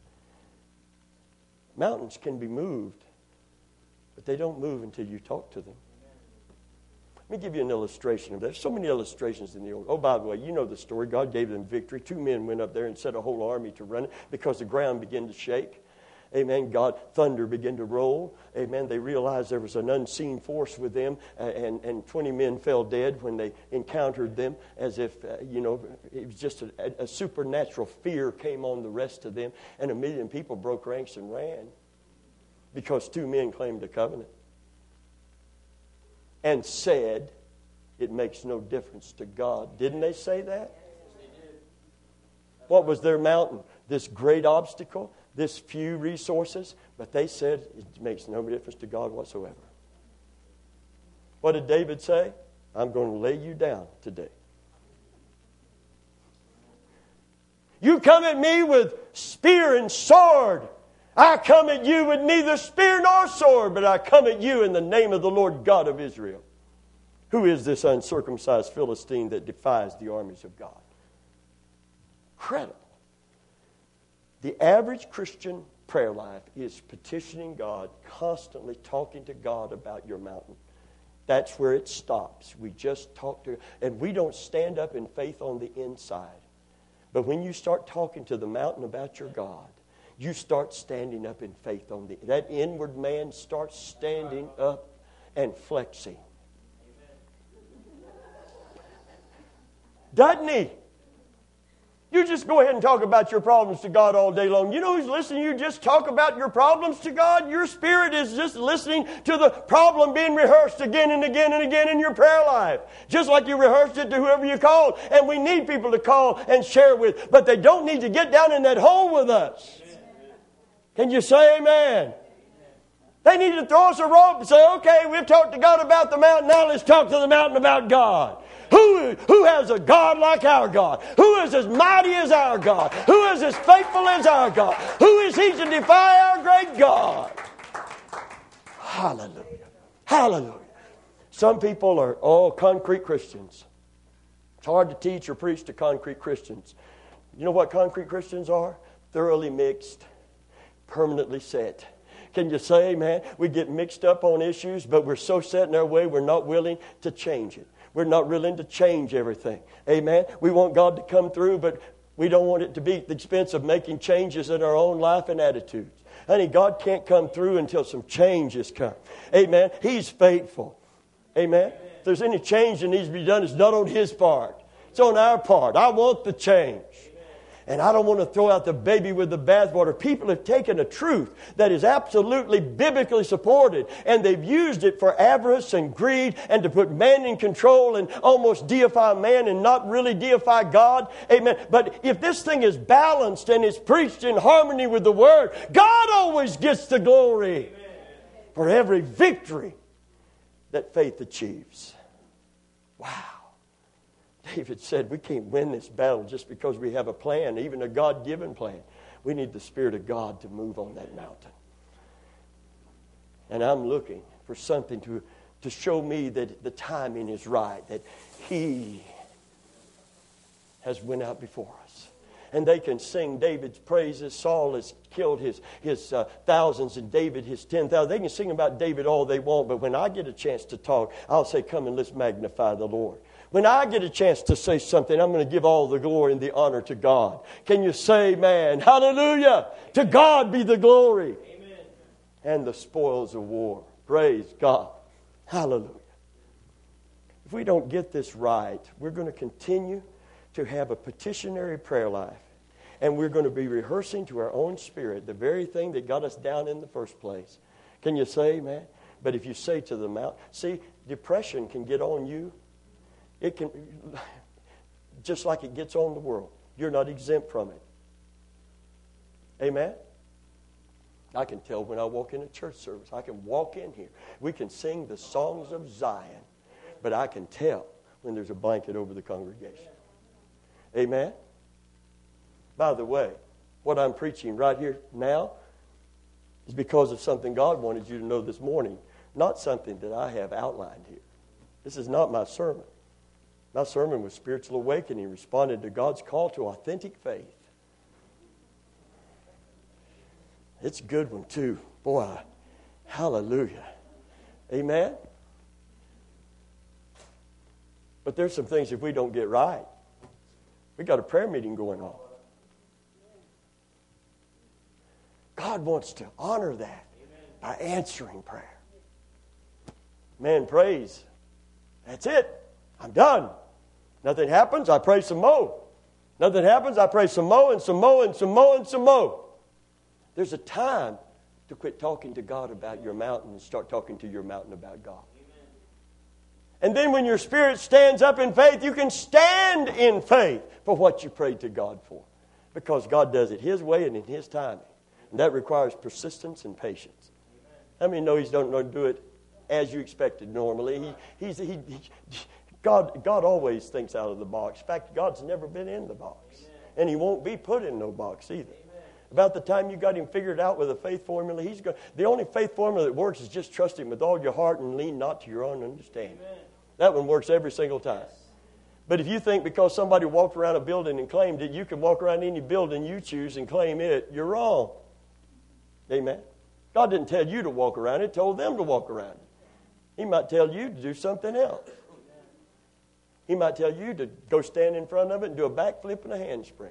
Mountains can be moved, but they don't move until you talk to them. Let me give you an illustration of that. There's so many illustrations in the Old. Oh, by the way, you know the story. God gave them victory. Two men went up there and set a whole army to run it because the ground began to shake. Amen. God, thunder began to roll. Amen. They realized there was an unseen force with them, uh, and, and twenty men fell dead when they encountered them, as if, uh, you know, it was just a, a supernatural fear came on the rest of them, and a million people broke ranks and ran because two men claimed a covenant and said, it makes no difference to God. Didn't they say that? What was their mountain? This great obstacle? This few resources, but they said it makes no difference to God whatsoever. What did David say? I'm going to lay you down today. You come at me with spear and sword. I come at you with neither spear nor sword, but I come at you in the name of the Lord God of Israel. Who is this uncircumcised Philistine that defies the armies of God? Incredible. The average Christian prayer life is petitioning God, constantly talking to God about your mountain. That's where it stops. We just talk to, and we don't stand up in faith on the inside. But when you start talking to the mountain about your God, you start standing up in faith on the, that inward man starts standing up and flexing. Doesn't he? You just go ahead and talk about your problems to God all day long. You know who's listening? You just talk about your problems to God. Your spirit is just listening to the problem being rehearsed again and again and again in your prayer life. Just like you rehearsed it to whoever you called. And we need people to call and share with. But they don't need to get down in that hole with us. Can you say amen? They need to throw us a rope and say, okay, we've talked to God about the mountain. Now let's talk to the mountain about God. Who, who has a God like our God? Who is as mighty as our God? Who is as faithful as our God? Who is he to defy our great God? Hallelujah. Hallelujah. Some people are all concrete Christians. It's hard to teach or preach to concrete Christians. You know what concrete Christians are? Thoroughly mixed, permanently set. Can you say, man, we get mixed up on issues, but we're so set in our way, we're not willing to change it. We're not willing to change everything. Amen? We want God to come through, but we don't want it to be at the expense of making changes in our own life and attitudes. Honey, God can't come through until some changes come. Amen? He's faithful. Amen? Amen. If there's any change that needs to be done, it's not on His part. It's on our part. I want the change. And I don't want to throw out the baby with the bathwater. People have taken a truth that is absolutely biblically supported, and they've used it for avarice and greed and to put man in control and almost deify man and not really deify God. Amen. But if this thing is balanced and is preached in harmony with the Word, God always gets the glory. Amen. For every victory that faith achieves. Wow. David said, we can't win this battle just because we have a plan, even a God-given plan. We need the Spirit of God to move on that mountain. And I'm looking for something to, to show me that the timing is right, that He has went out before us. And they can sing David's praises. Saul has killed his, his uh, thousands and David his ten thousand. They can sing about David all they want, but when I get a chance to talk, I'll say, come and let's magnify the Lord. When I get a chance to say something, I'm going to give all the glory and the honor to God. Can you say amen? Hallelujah. To God be the glory. Amen. And the spoils of war. Praise God. Hallelujah. If we don't get this right, we're going to continue to have a petitionary prayer life. And we're going to be rehearsing to our own spirit the very thing that got us down in the first place. Can you say amen? But if you say to the mountain, see, depression can get on you. It can, just like it gets on the world. You're not exempt from it. Amen? I can tell when I walk in a church service. I can walk in here. We can sing the songs of Zion, but I can tell when there's a blanket over the congregation. Amen? By the way, what I'm preaching right here now is because of something God wanted you to know this morning, not something that I have outlined here. This is not my sermon. My sermon was spiritual awakening, responded to God's call to authentic faith. It's a good one too. Boy, hallelujah. Amen? But there's some things if we don't get right, we got a prayer meeting going on. God wants to honor that by answering prayer. Man prays. That's it. I'm done. Nothing happens, I pray some more. Nothing happens, I pray some more and some more and some more and some more. There's a time to quit talking to God about your mountain and start talking to your mountain about God. Amen. And then when your spirit stands up in faith, you can stand in faith for what you prayed to God for. Because God does it His way and in His timing. And that requires persistence and patience. Amen. How many know He don't know to do it as you expected normally? He, he's, he, he, God, God always thinks out of the box. In fact, God's never been in the box. Amen. And He won't be put in no box either. Amen. About the time you got Him figured out with a faith formula, He's going. The only faith formula that works is just trust Him with all your heart and lean not to your own understanding. Amen. That one works every single time. Yes. But if you think because somebody walked around a building and claimed it, you can walk around any building you choose and claim it, you're wrong. Amen. God didn't tell you to walk around it, He told them to walk around it. He might tell you to do something else. He might tell you to go stand in front of it and do a backflip and a handspring.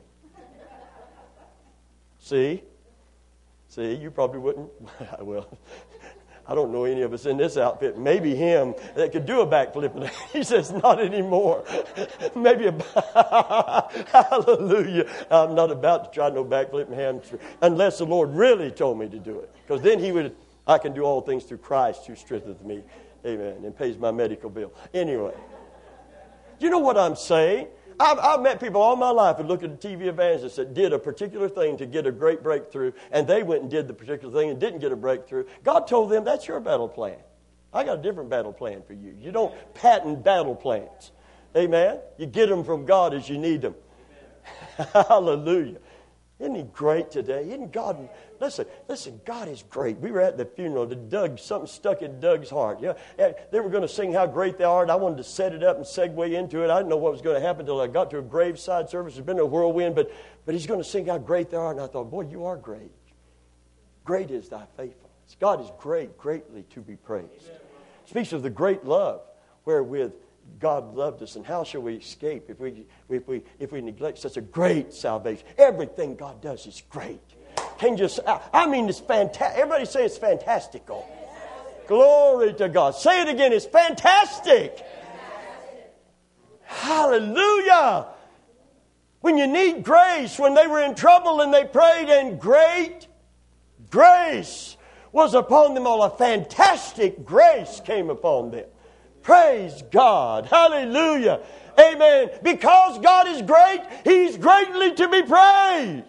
See? See, you probably wouldn't. Well, I don't know any of us in this outfit. Maybe him that could do a backflip. And he says, not anymore. Maybe a hallelujah. I'm not about to try no backflip and hamstring unless the Lord really told me to do it. Because then He would, I can do all things through Christ who strengthens me. Amen. And pays my medical bill. Anyway. You know what I'm saying? I've, I've met people all my life and looked at the T V evangelists that did a particular thing to get a great breakthrough, and they went and did the particular thing and didn't get a breakthrough. God told them, that's your battle plan. I got a different battle plan for you. You don't patent battle plans. Amen? You get them from God as you need them. Hallelujah. Isn't He great today? Isn't God? Listen, listen, God is great. We were at the funeral. The Doug, something stuck in Doug's heart. Yeah, they were going to sing How Great Thou Art. I wanted to set it up and segue into it. I didn't know what was going to happen until I got to a graveside service. It's been a whirlwind, but, but he's going to sing How Great Thou Art. And I thought, boy, you are great. Great is thy faithfulness. God is great, greatly to be praised. It speaks of the great love wherewith God loved us, and how shall we escape if we if we if we neglect such a great salvation? Everything God does is great. Can just I mean it's fantastic. Everybody say it's fantastical. Glory to God. Say it again. It's fantastic. fantastic. Hallelujah. When you need grace, when they were in trouble and they prayed, and great grace was upon them all. A fantastic grace came upon them. Praise God. Hallelujah. Amen. Because God is great, He's greatly to be praised.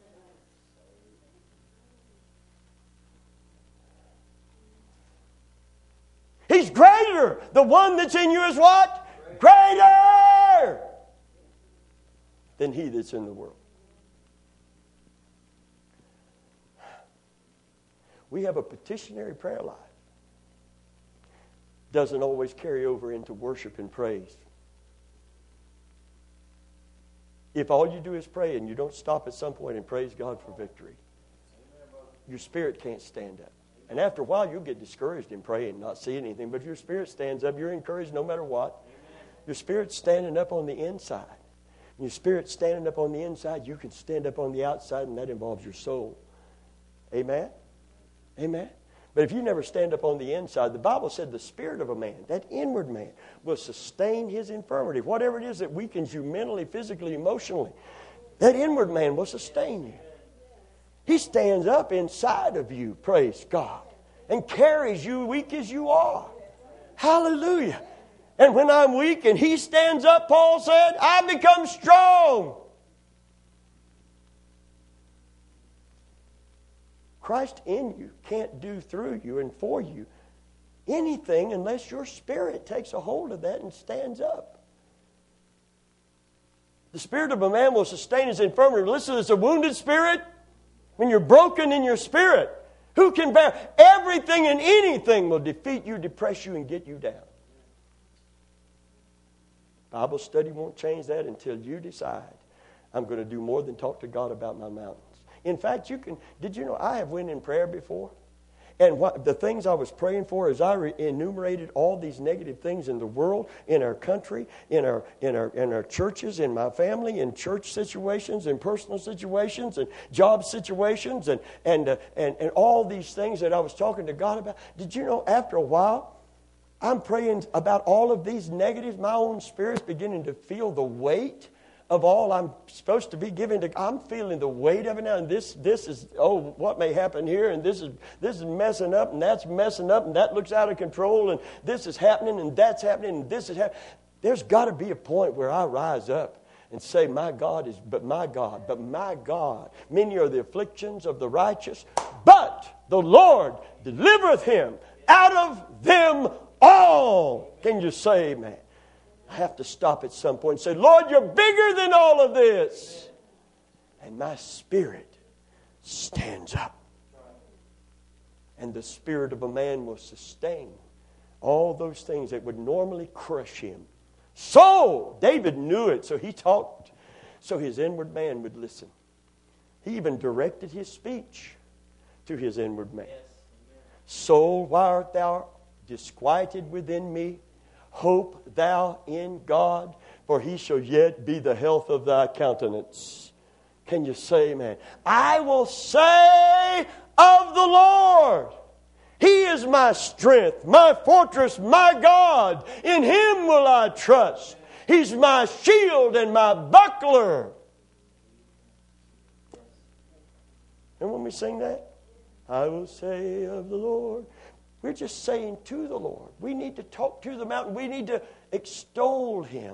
He's greater. The one that's in you is what? Greater than he that's in the world. We have a petitionary prayer life. Doesn't always carry over into worship and praise. If all you do is pray and you don't stop at some point and praise God for victory, your spirit can't stand up. And after a while, you'll get discouraged in praying and not see anything. But if your spirit stands up, you're encouraged no matter what. Your spirit's standing up on the inside. And your spirit's standing up on the inside, you can stand up on the outside, and that involves your soul. Amen? Amen? But if you never stand up on the inside, the Bible said the spirit of a man, that inward man, will sustain his infirmity. Whatever it is that weakens you mentally, physically, emotionally, that inward man will sustain you. He stands up inside of you, praise God, and carries you weak as you are. Hallelujah. And when I'm weak and He stands up, Paul said, I become strong. Christ in you can't do through you and for you anything unless your spirit takes a hold of that and stands up. The spirit of a man will sustain his infirmity. Listen, it's a wounded spirit. When you're broken in your spirit, who can bear? Everything and anything will defeat you, depress you, and get you down. Bible study won't change that until you decide, I'm going to do more than talk to God about my mountains. In fact, you can. Did you know I have went in prayer before? And what, the things I was praying for is I re- enumerated all these negative things in the world, in our country, in our in our in our churches, in my family, in church situations, in personal situations, and job situations, and and uh, and and all these things that I was talking to God about. Did you know after a while, I'm praying about all of these negatives. My own spirit's beginning to feel the weight of all I'm supposed to be giving to. I'm feeling the weight of it now, and this this is, oh, what may happen here, and this is this is messing up, and that's messing up, and that looks out of control, and this is happening, and that's happening, and this is happening. There's got to be a point where I rise up and say, my God is, but my God, but my God. Many are the afflictions of the righteous, but the Lord delivereth him out of them all. Can you say amen? I have to stop at some point and say, Lord, you're bigger than all of this. And my spirit stands up. And the spirit of a man will sustain all those things that would normally crush him. So, David knew it, so he talked, so his inward man would listen. He even directed his speech to his inward man. Soul, why art thou disquieted within me? Hope thou in God, for he shall yet be the health of thy countenance. Can you say amen? I will say of the Lord, he is my strength, my fortress, my God. In him will I trust. He's my shield and my buckler. And when we sing that, I will say of the Lord, we're just saying to the Lord. We need to talk to the mountain. We need to extol him.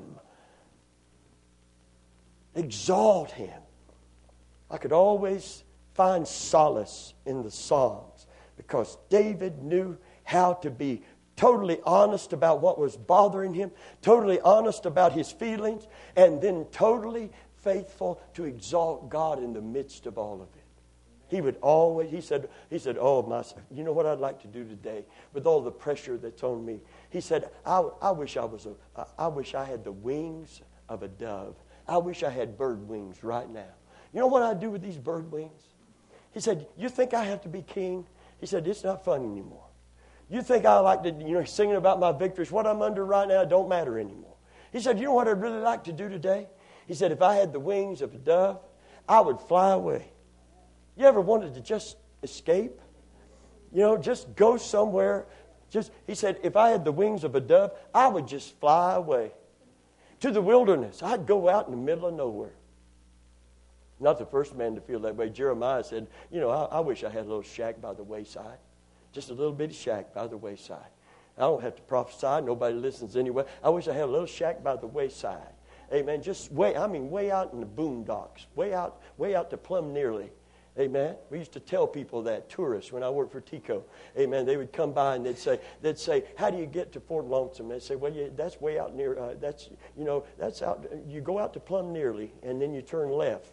Exalt him. I could always find solace in the Psalms because David knew how to be totally honest about what was bothering him, totally honest about his feelings, and then totally faithful to exalt God in the midst of all of it. He would always, he said, he said, oh, my, you know what I'd like to do today with all the pressure that's on me? He said, I, I wish I was a, I wish I had the wings of a dove. I wish I had bird wings right now. You know what I do with these bird wings? He said, you think I have to be king? He said, it's not fun anymore. You think I like to, you know, singing about my victories, what I'm under right now don't matter anymore. He said, you know what I'd really like to do today? He said, if I had the wings of a dove, I would fly away. You ever wanted to just escape? You know, just go somewhere. Just he said, if I had the wings of a dove, I would just fly away to the wilderness. I'd go out in the middle of nowhere. Not the first man to feel that way. Jeremiah said, you know, I, I wish I had a little shack by the wayside. Just a little bitty shack by the wayside. I don't have to prophesy. Nobody listens anyway. I wish I had a little shack by the wayside. Amen. Just way, I mean, way out in the boondocks. Way out, way out to Plum Nearly. Amen. We used to tell people that, tourists, when I worked for Tico. Amen. They would come by and they'd say, they'd say, how do you get to Fort Lonesome? They'd say, well, you, that's way out near, uh, that's, you know, that's out, you go out to Plum Nearly and then you turn left.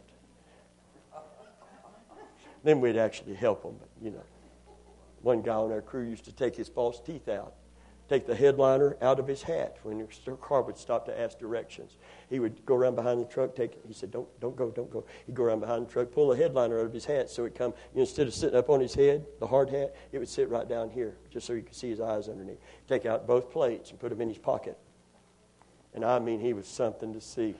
Then we'd actually help them, but, you know. One guy on our crew used to take his false teeth out, take the headliner out of his hat when the car would stop to ask directions. He would go around behind the truck, take it. He said, don't don't go, don't go. He'd go around behind the truck, pull the headliner out of his hat so it come, you know, instead of sitting up on his head, the hard hat, it would sit right down here just so you could see his eyes underneath. Take out both plates and put them in his pocket. And I mean, he was something to see.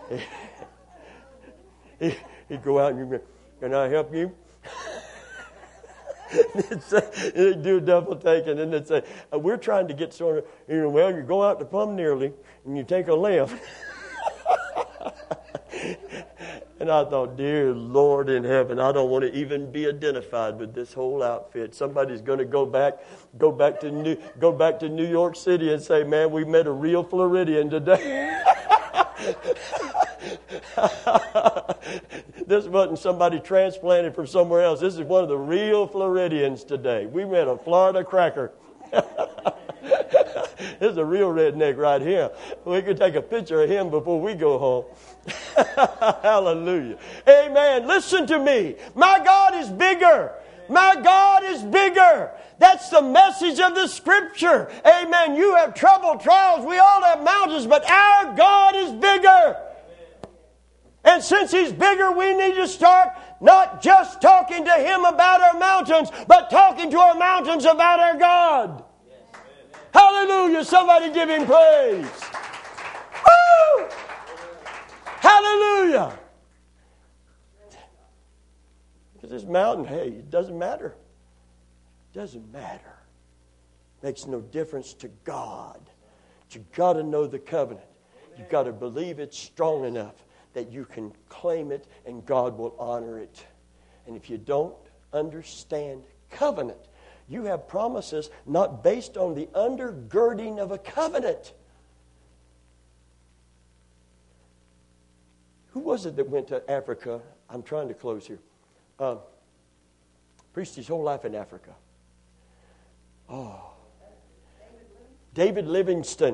He'd go out and you'd go, can I help you? They'd do a double take, and then they'd say, we're trying to get sort of, you know, well, you go out to Plum Nearly, and you take a left. And I thought, dear Lord in heaven, I don't want to even be identified with this whole outfit. Somebody's going to go back, go back to New, go back to New York City and say, man, we met a real Floridian today. This wasn't somebody transplanted from somewhere else. This is one of the real Floridians today. We met a Florida cracker. This is a real redneck right here. We could take a picture of him before we go home. Hallelujah. Amen. Listen to me. My God is bigger. My God is bigger. That's the message of the Scripture. Amen. You have trouble, trials. We all have mountains, but our God is bigger. And since He's bigger, we need to start not just talking to Him about our mountains, but talking to our mountains about our God. Hallelujah. Somebody give Him praise. Woo! Hallelujah. Because this mountain, hey, it doesn't matter. It doesn't matter. It makes no difference to God. But you've got to know the covenant. You've got to believe it's strong enough that you can claim it and God will honor it. And if you don't understand covenant, you have promises not based on the undergirding of a covenant. Who was it that went to Africa? I'm trying to close here. Uh, preached his whole life in Africa. Oh. David Livingstone.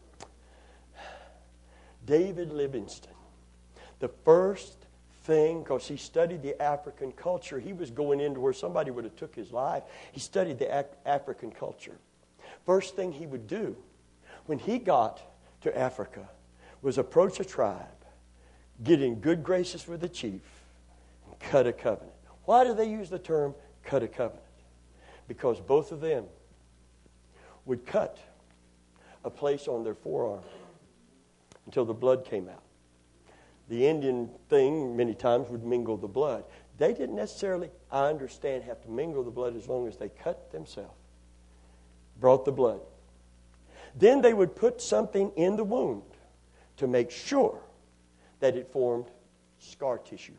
David Livingstone. The first thing, because he studied the African culture, he was going into where somebody would have took his life. He studied the Af- African culture. First thing he would do when he got to Africa was approach a tribe, get in good graces with the chief, and cut a covenant. Why do they use the term cut a covenant? Because both of them would cut a place on their forearm until the blood came out. The Indian thing many times would mingle the blood. They didn't necessarily, I understand, have to mingle the blood as long as they cut themselves. Brought the blood. Then they would put something in the wound to make sure that it formed scar tissue.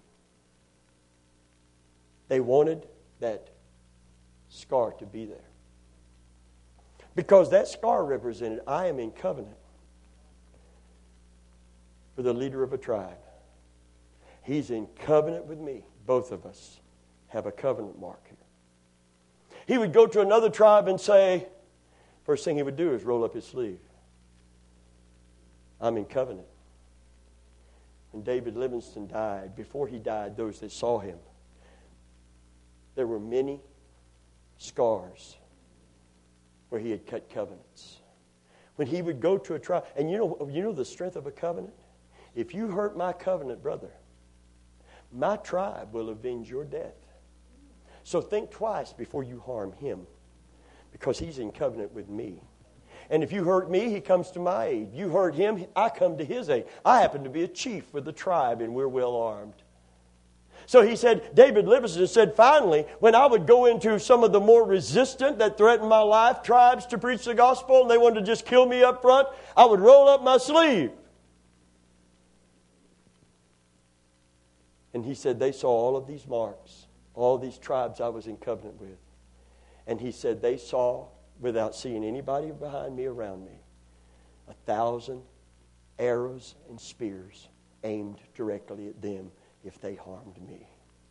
They wanted that scar to be there. Because that scar represented, I am in covenant with the leader of a tribe. He's in covenant with me. Both of us have a covenant mark here. He would go to another tribe and say, first thing he would do is roll up his sleeve. I'm in covenant. When David Livingstone died, before he died, those that saw him, there were many scars where he had cut covenants. When he would go to a tribe, and you know, you know the strength of a covenant? If you hurt my covenant, brother, my tribe will avenge your death. So think twice before you harm him, because he's in covenant with me. And if you hurt me, he comes to my aid. You hurt him, I come to his aid. I happen to be a chief with the tribe, and we're well armed. So he said, David Livingstone said, finally, when I would go into some of the more resistant that threatened my life tribes to preach the gospel, and they wanted to just kill me up front, I would roll up my sleeve. And he said they saw all of these marks, all these tribes I was in covenant with. And he said they saw, without seeing anybody behind me, around me, a thousand arrows and spears aimed directly at them if they harmed me.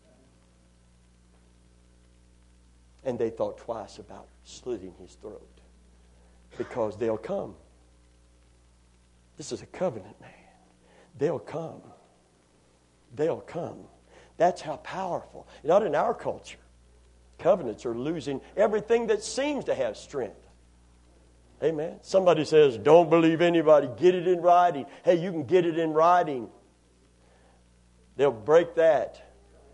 And they thought twice about slitting his throat, because they'll come. This is a covenant, man. They'll come. They'll come. That's how powerful. Not in our culture. Covenants are losing everything that seems to have strength. Amen. Somebody says, don't believe anybody. Get it in writing. Hey, you can get it in writing. They'll break that.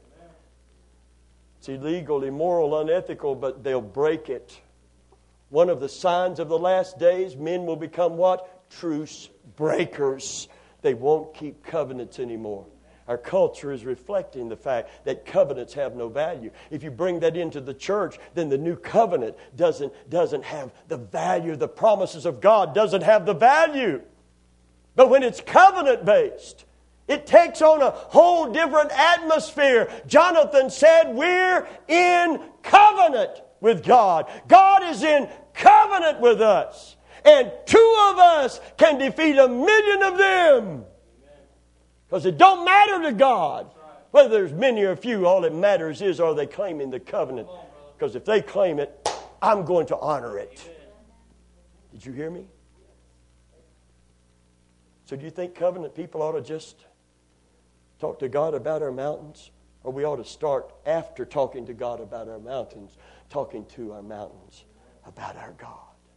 It's illegal, immoral, unethical, but they'll break it. One of the signs of the last days, men will become what? Truce breakers. They won't keep covenants anymore. Our culture is reflecting the fact that covenants have no value. If you bring that into the church, then the new covenant doesn't, doesn't have the value. The promises of God doesn't have the value. But when it's covenant-based, it takes on a whole different atmosphere. Jonathan said, we're in covenant with God. God is in covenant with us. And two of us can defeat a million of them. Because it don't matter to God Whether there's many or few, all that matters is, are they claiming the covenant? Because if they claim it, I'm going to honor it. Did you hear me? So do you think covenant people ought to just talk to God about our mountains? Or we ought to start, after talking to God about our mountains, talking to our mountains about our God?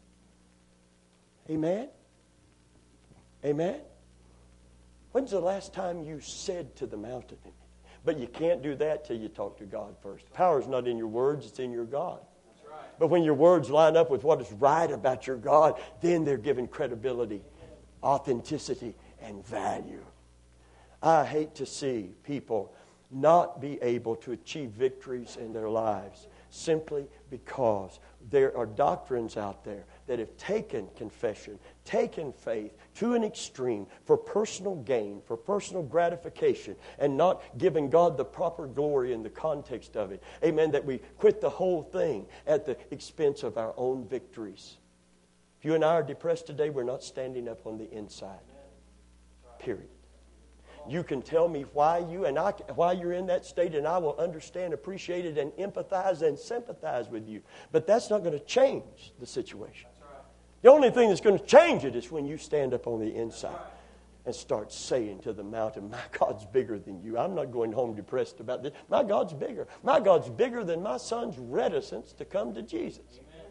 Amen? Amen? When's the last time you said to the mountain? But you can't do that till you talk to God first. Power is not in your words, it's in your God. That's right. But when your words line up with what is right about your God, then they're given credibility, authenticity, and value. I hate to see people not be able to achieve victories in their lives simply because there are doctrines out there that have taken confession, taken faith to an extreme for personal gain, for personal gratification, and not giving God the proper glory in the context of it. Amen. That we quit the whole thing at the expense of our own victories. If you and I are depressed today, we're not standing up on the inside. Period. You can tell me why you and I, why you're in that state, and I will understand, appreciate it, and empathize and sympathize with you. But that's not going to change the situation. The only thing that's going to change it is when you stand up on the inside and start saying to the mountain, my God's bigger than you. I'm not going home depressed about this. My God's bigger. My God's bigger than my son's reticence to come to Jesus. Amen.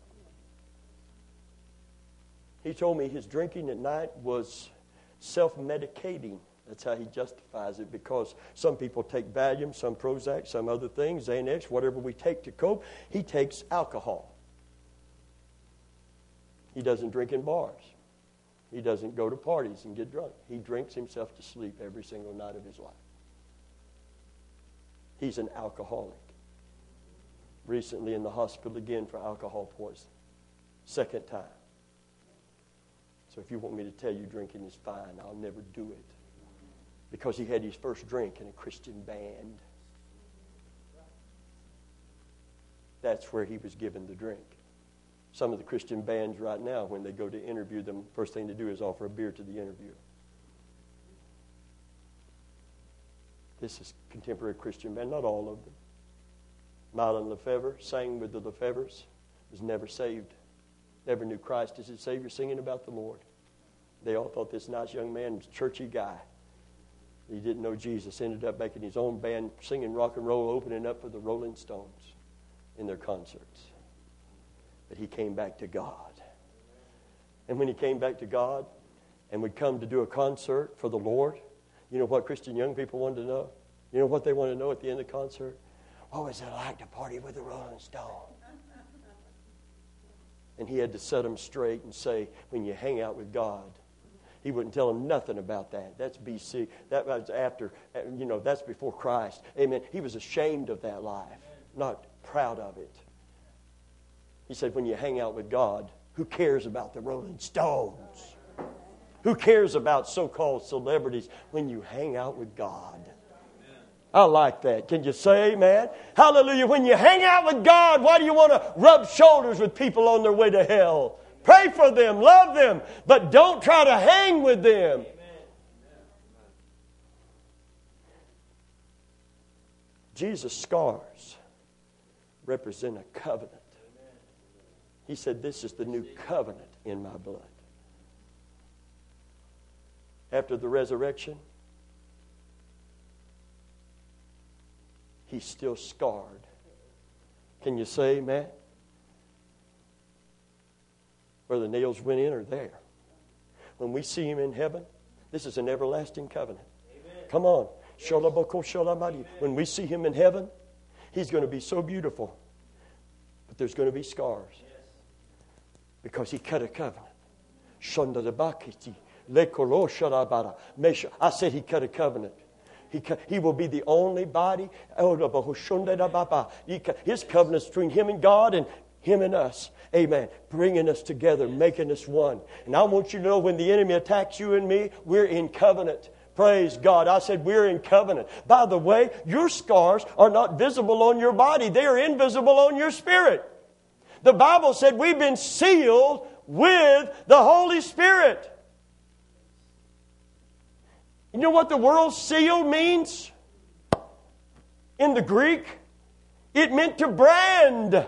He told me his drinking at night was self-medicating. That's how he justifies it, because some people take Valium, some Prozac, some other things, Xanax, whatever we take to cope. He takes alcohol. He doesn't drink in bars. He doesn't go to parties and get drunk. He drinks himself to sleep every single night of his life. He's an alcoholic. Recently in the hospital again for alcohol poisoning. Second time. So if you want me to tell you drinking is fine, I'll never do it. Because he had his first drink in a Christian band. That's where he was given the drink. Some of the Christian bands right now, when they go to interview them, first thing they do is offer a beer to the interviewer. This is contemporary Christian band, not all of them. Mylon Lefevre sang with the Lefevres, was never saved. Never knew Christ as his Savior, singing about the Lord. They all thought this nice young man was a churchy guy. He didn't know Jesus. Ended up making his own band, singing rock and roll, opening up for the Rolling Stones in their concerts. But he came back to God. And when he came back to God and would come to do a concert for the Lord, you know what Christian young people wanted to know? You know what they wanted to know at the end of the concert? What was it like to party with the Rolling Stones? And he had to set them straight and say, when you hang out with God, he wouldn't tell them nothing about that. That's B C. That was after, you know, that's before Christ. Amen. He was ashamed of that life, not proud of it. He said, when you hang out with God, who cares about the Rolling Stones? Who cares about so-called celebrities when you hang out with God? I like that. Can you say amen? Hallelujah. When you hang out with God, why do you want to rub shoulders with people on their way to hell? Pray for them, love them, but don't try to hang with them. Jesus' scars represent a covenant. He said, this is the new covenant in my blood. After the resurrection, he's still scarred. Can you say amen? Where the nails went in are there. When we see him in heaven, this is an everlasting covenant. Amen. Come on. Yes. When we see him in heaven, he's going to be so beautiful. But there's going to be scars. Yes. Because he cut a covenant. I said he cut a covenant. He, he will be the only body. His covenant between him and God and him and us. Amen. Bringing us together, making us one. And I want you to know when the enemy attacks you and me, we're in covenant. Praise God. I said we're in covenant. By the way, your scars are not visible on your body. They are invisible on your spirit. The Bible said we've been sealed with the Holy Spirit. You know what the word seal means? In the Greek, it meant to brand,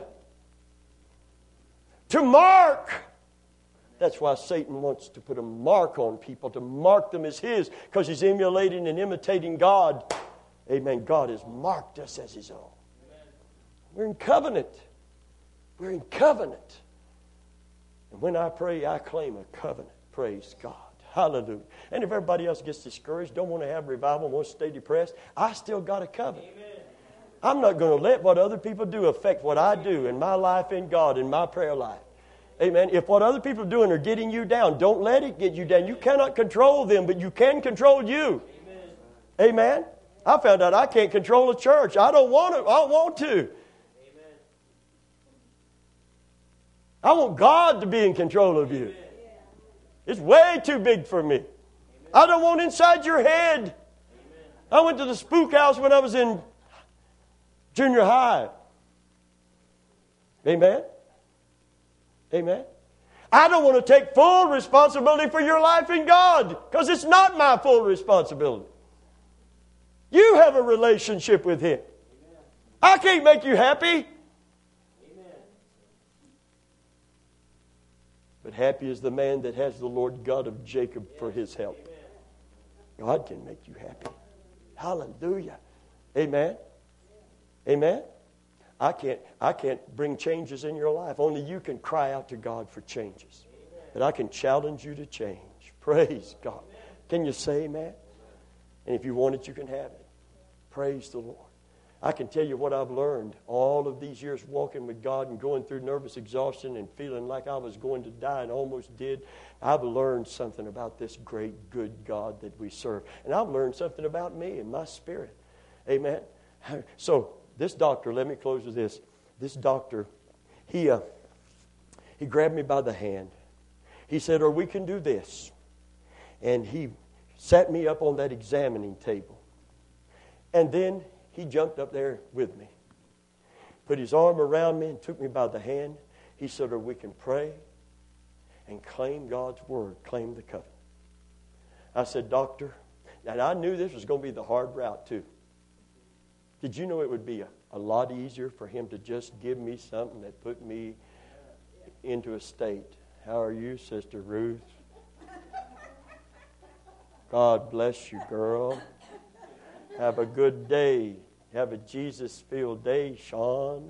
to mark. That's why Satan wants to put a mark on people, to mark them as his, because he's emulating and imitating God. Amen. God has marked us as his own. We're in covenant. We're in covenant. And when I pray, I claim a covenant. Praise God. Hallelujah. And if everybody else gets discouraged, don't want to have revival, wants to stay depressed, I still got a covenant. Amen. I'm not going to let what other people do affect what I do in my life in God, in my prayer life. Amen. If what other people are doing are getting you down, don't let it get you down. You cannot control them, but you can control you. Amen. Amen. I found out I can't control a church. I don't want to. I don't want to. Amen. I want God to be in control of you. Amen. It's way too big for me. Amen. I don't want inside your head. Amen. I went to the spook house when I was in junior high. Amen. Amen. I don't want to take full responsibility for your life in God, because it's not my full responsibility. You have a relationship with Him. Amen. I can't make you happy. Amen. But happy is the man that has the Lord God of Jacob yes. for his help. Amen. God can make you happy. Hallelujah. Amen. Amen. I can't, I can't bring changes in your life. Only you can cry out to God for changes. Amen. But I can challenge you to change. Praise God. Amen. Can you say amen? And if you want it, you can have it. Praise the Lord. I can tell you what I've learned all of these years walking with God and going through nervous exhaustion and feeling like I was going to die and almost did. I've learned something about this great, good God that we serve. And I've learned something about me and my spirit. Amen. So, this doctor, let me close with this. This doctor, he uh, he grabbed me by the hand. He said, or we can do this. And he sat me up on that examining table. And then he jumped up there with me. Put his arm around me and took me by the hand. He said, or we can pray and claim God's word, claim the covenant. I said, doctor, and I knew this was going to be the hard route too. Did you know it would be a, a lot easier for him to just give me something that put me into a state? How are you, Sister Ruth? God bless you, girl. Have a good day. Have a Jesus-filled day, Sean.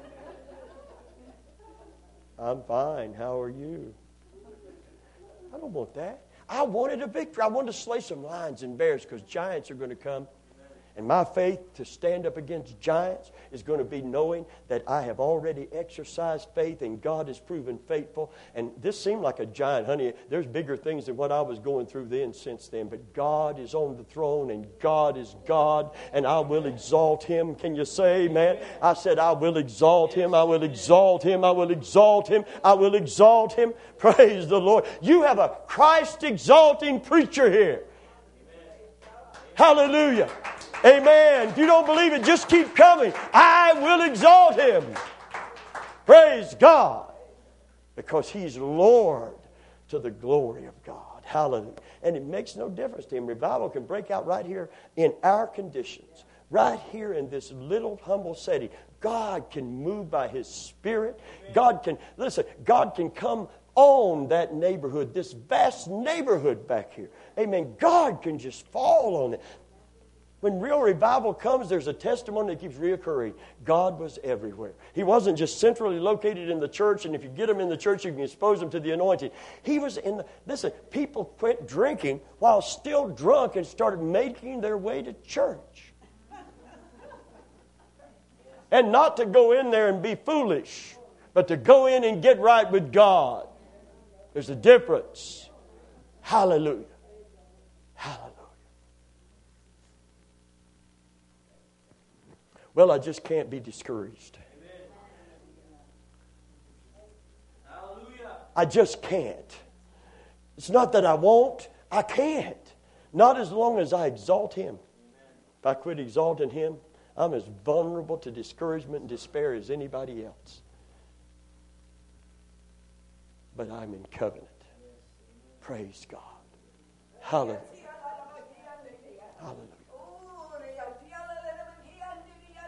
I'm fine. How are you? I don't want that. I wanted a victory. I wanted to slay some lions and bears because giants are going to come. And my faith to stand up against giants is going to be knowing that I have already exercised faith and God has proven faithful. And this seemed like a giant, honey. There's bigger things than what I was going through then since then. But God is on the throne and God is God and I will exalt Him. Can you say amen? I said I will exalt Him. I will exalt Him. I will exalt Him. I will exalt Him. Praise the Lord. You have a Christ exalting preacher here. Hallelujah. Amen. If you don't believe it, just keep coming. I will exalt Him. Praise God. Because He's Lord to the glory of God. Hallelujah. And it makes no difference to Him. Revival can break out right here in our conditions. Right here in this little humble setting. God can move by His Spirit. God can, listen, God can come on that neighborhood, this vast neighborhood back here. Amen. God can just fall on it. When real revival comes, there's a testimony that keeps reoccurring. God was everywhere. He wasn't just centrally located in the church, and if you get Him in the church, you can expose Him to the anointing. He was in the, listen, people quit drinking while still drunk and started making their way to church. And not to go in there and be foolish, but to go in and get right with God. There's a difference. Hallelujah. Hallelujah. Well, I just can't be discouraged. I just can't. It's not that I won't. I can't. Not as long as I exalt Him. If I quit exalting Him, I'm as vulnerable to discouragement and despair as anybody else. But I'm in covenant. Praise God. Hallelujah. Hallelujah.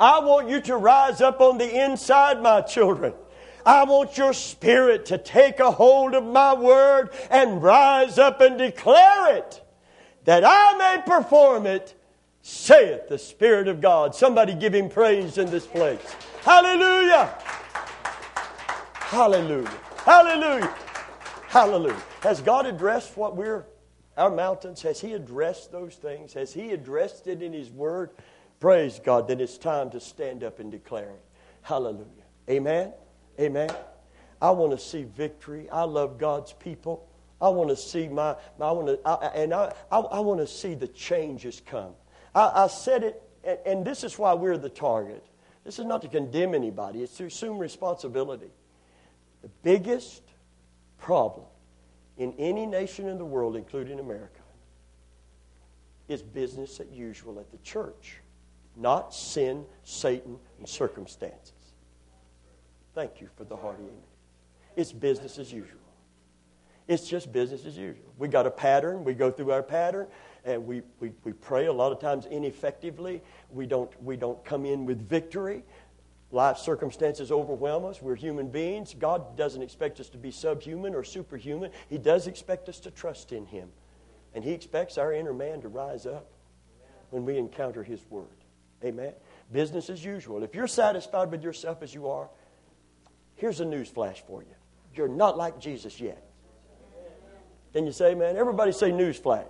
I want you to rise up on the inside, my children. I want your spirit to take a hold of my word and rise up and declare it, that I may perform it, saith the Spirit of God. Somebody give Him praise in this place. Hallelujah! Hallelujah! Hallelujah! Hallelujah! Has God addressed what we're, our mountains? Has He addressed those things? Has He addressed it in His Word? Praise God, that it's time to stand up and declare it. Hallelujah! Amen? Amen. I want to see victory. I love God's people. I want to see my, I want to, I, and I, I, I want to see the changes come. I, I said it, and, and this is why we're the target. This is not to condemn anybody. It's to assume responsibility. The biggest problem in any nation in the world, including America, is business as usual at the church, not sin, Satan, and circumstances. Thank you for the hearty amen. It's business as usual. It's just business as usual. We got a pattern. We go through our pattern, and we, we, we pray a lot of times ineffectively. We don't, we don't come in with victory. Life circumstances overwhelm us. We're human beings. God doesn't expect us to be subhuman or superhuman. He does expect us to trust in Him. And He expects our inner man to rise up when we encounter His Word. Amen? Business as usual. If you're satisfied with yourself as you are, here's a news flash for you. You're not like Jesus yet. Can you say amen? Everybody say news flash.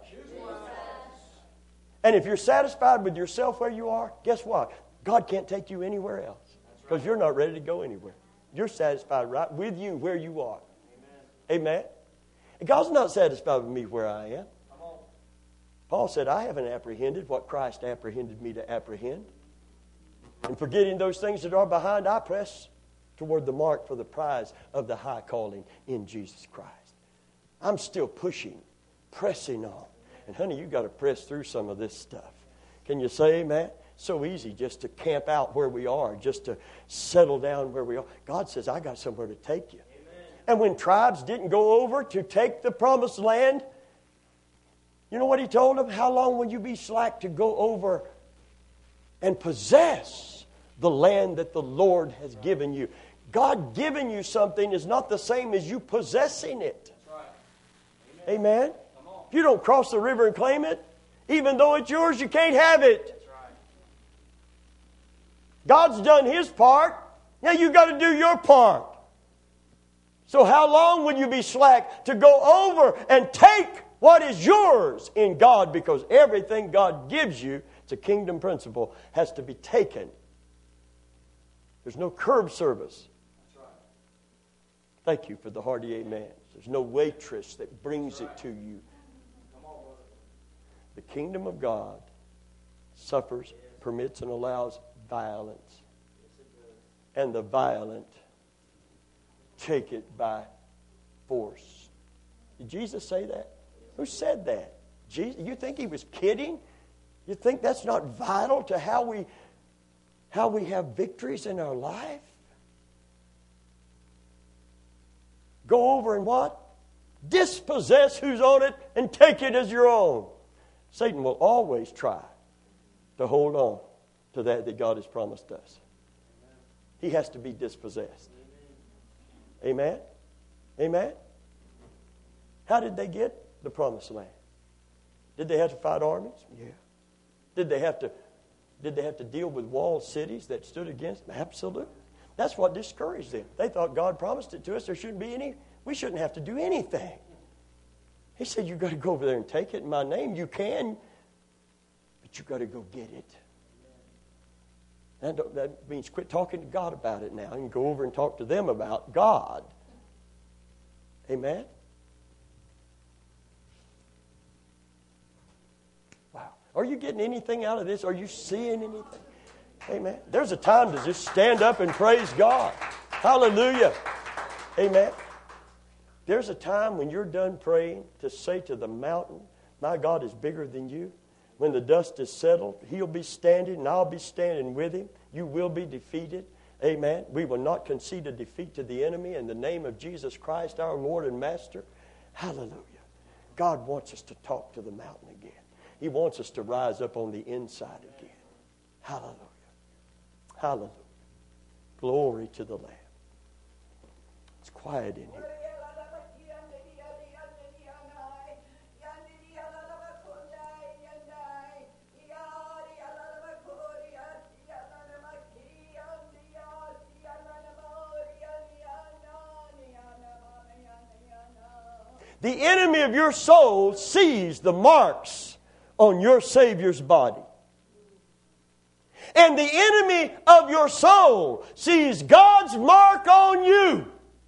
And if you're satisfied with yourself where you are, guess what? God can't take you anywhere else because you're not ready to go anywhere. You're satisfied right with you where you are. Amen? And God's not satisfied with me where I am. Paul said, I haven't apprehended what Christ apprehended me to apprehend. And forgetting those things that are behind, I press toward the mark for the prize of the high calling in Jesus Christ. I'm still pushing, pressing on. And honey, you've got to press through some of this stuff. Can you say amen? So easy just to camp out where we are, just to settle down where we are. God says, I got somewhere to take you. Amen. And when tribes didn't go over to take the promised land, you know what He told them? How long will you be slack to go over and possess the land that the Lord has given you? God giving you something is not the same as you possessing it. Right. Amen? Amen? If you don't cross the river and claim it, even though it's yours, you can't have it. That's right. God's done His part. Now you've got to do your part. So how long will you be slack to go over and take what is yours in God? Because everything God gives you, it's a kingdom principle, has to be taken. There's no curb service. Thank you for the hearty amen. There's no waitress that brings it to you. The kingdom of God suffers, permits, and allows violence. And the violent take it by force. Did Jesus say that? Who said that? Jesus? You think He was kidding? You think that's not vital to how we, how we have victories in our life? Go over and what? Dispossess who's on it and take it as your own. Satan will always try to hold on to that that God has promised us. He has to be dispossessed. Amen? Amen? How did they get the promised land? Did they have to fight armies? Yeah. Did they have to, did they have to deal with walled cities that stood against them? Absolutely. That's what discouraged them. They thought God promised it to us. There shouldn't be any, we shouldn't have to do anything. He said, you've got to go over there and take it in my name. You can, but you've got to go get it. That, that means quit talking to God about it now. You can go over and talk to them about God. Amen? Wow. Are you getting anything out of this? Are you seeing anything? Amen. There's a time to just stand up and praise God. Hallelujah. Amen. There's a time when you're done praying to say to the mountain, my God is bigger than you. When the dust is settled, He'll be standing and I'll be standing with Him. You will be defeated. Amen. We will not concede a defeat to the enemy in the name of Jesus Christ, our Lord and Master. Hallelujah. God wants us to talk to the mountain again. He wants us to rise up on the inside again. Hallelujah. Hallelujah. Glory to the Lamb. It's quiet in here. The enemy of your soul sees the marks on your Savior's body. And the enemy of your soul sees God's mark on you.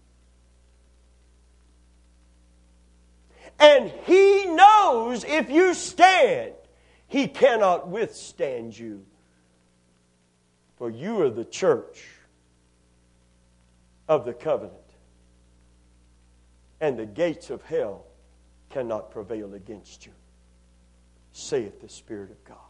And he knows if you stand, he cannot withstand you. For you are the church of the covenant. And the gates of hell cannot prevail against you, saith the Spirit of God.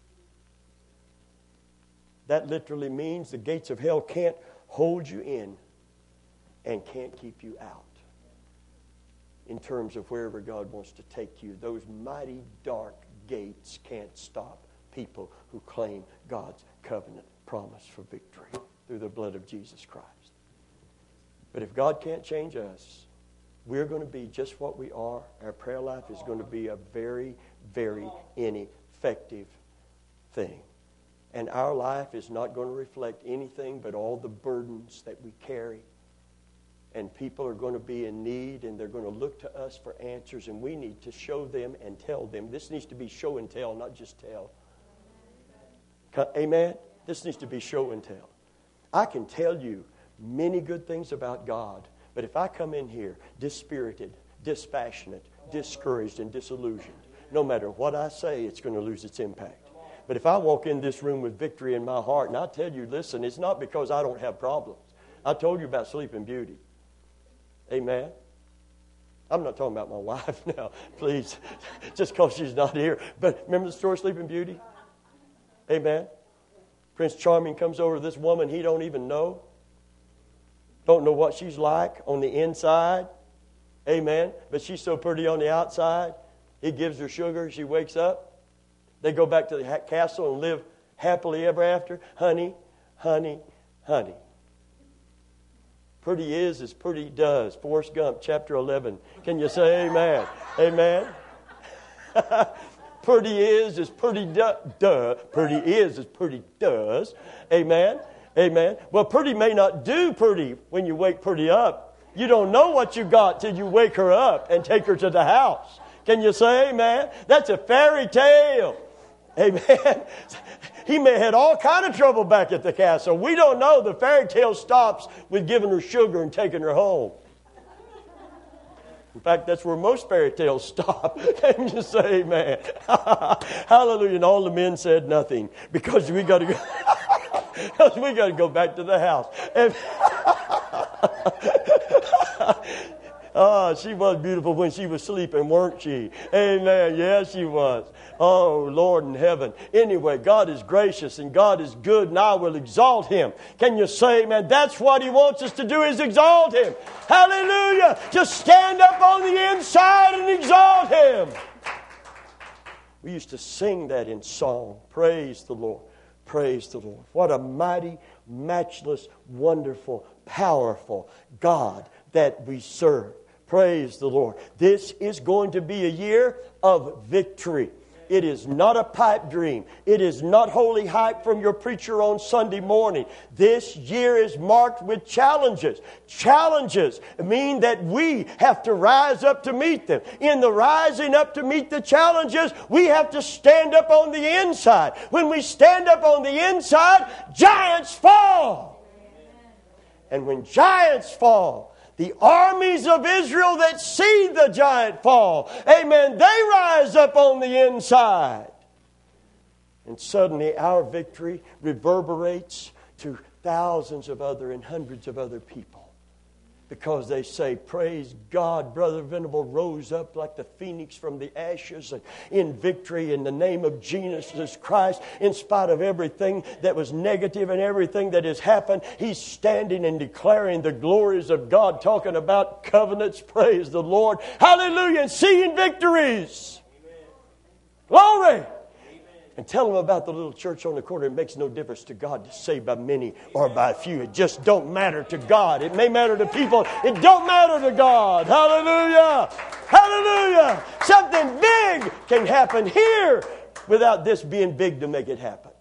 That literally means the gates of hell can't hold you in and can't keep you out in terms of wherever God wants to take you. Those mighty dark gates can't stop people who claim God's covenant promise for victory through the blood of Jesus Christ. But if God can't change us, we're going to be just what we are. Our prayer life is going to be a very, very ineffective thing. And our life is not going to reflect anything but all the burdens that we carry. And people are going to be in need, and they're going to look to us for answers, and we need to show them and tell them. This needs to be show and tell, not just tell. Amen? This needs to be show and tell. I can tell you many good things about God, but if I come in here dispirited, dispassionate, discouraged, and disillusioned, no matter what I say, it's going to lose its impact. But if I walk in this room with victory in my heart, and I tell you, listen, it's not because I don't have problems. I told you about Sleeping Beauty. Amen? I'm not talking about my wife now, please, just because she's not here. But remember the story of Sleeping Beauty? Amen? Prince Charming comes over to this woman he don't even know. Don't know what she's like on the inside. Amen? But she's so pretty on the outside. He gives her sugar. She wakes up. They go back to the castle and live happily ever after. Honey, honey, honey. Pretty is as pretty does. Forrest Gump, chapter eleven. Can you say amen? Amen? Pretty is as pretty do, duh. Pretty is as pretty does. Amen? Amen? Well, pretty may not do pretty when you wake pretty up. You don't know what you got till you wake her up and take her to the house. Can you say amen? That's a fairy tale. Amen. He may have had all kind of trouble back at the castle. We don't know. The fairy tale stops with giving her sugar and taking her home. In fact, that's where most fairy tales stop. Can you say amen? Hallelujah. And all the men said nothing because we got to go, because we got to go back to the house. And oh, she was beautiful when she was sleeping, weren't she? Amen. Yes, she was. Oh, Lord in heaven. Anyway, God is gracious and God is good, and I will exalt Him. Can you say, man, that's what He wants us to do, is exalt Him. Hallelujah. Just stand up on the inside and exalt Him. We used to sing that in song. Praise the Lord. Praise the Lord. What a mighty, matchless, wonderful, powerful God that we serve. Praise the Lord. This is going to be a year of victory. It is not a pipe dream. It is not holy hype from your preacher on Sunday morning. This year is marked with challenges. Challenges mean that we have to rise up to meet them. In the rising up to meet the challenges, we have to stand up on the inside. When we stand up on the inside, giants fall. And when giants fall, the armies of Israel that see the giant fall, amen, they rise up on the inside. And suddenly our victory reverberates to thousands of other and hundreds of other people. Because they say, praise God, Brother Venable rose up like the phoenix from the ashes in victory in the name of Jesus Christ. In spite of everything that was negative and everything that has happened, he's standing and declaring the glories of God, talking about covenants. Praise the Lord. Hallelujah. And seeing victories. Amen. Glory. Amen. And tell them about the little church on the corner. It makes no difference to God to save by many or by few. It just don't matter to God. It may matter to people. It don't matter to God. Hallelujah. Hallelujah. Something big can happen here without this being big to make it happen.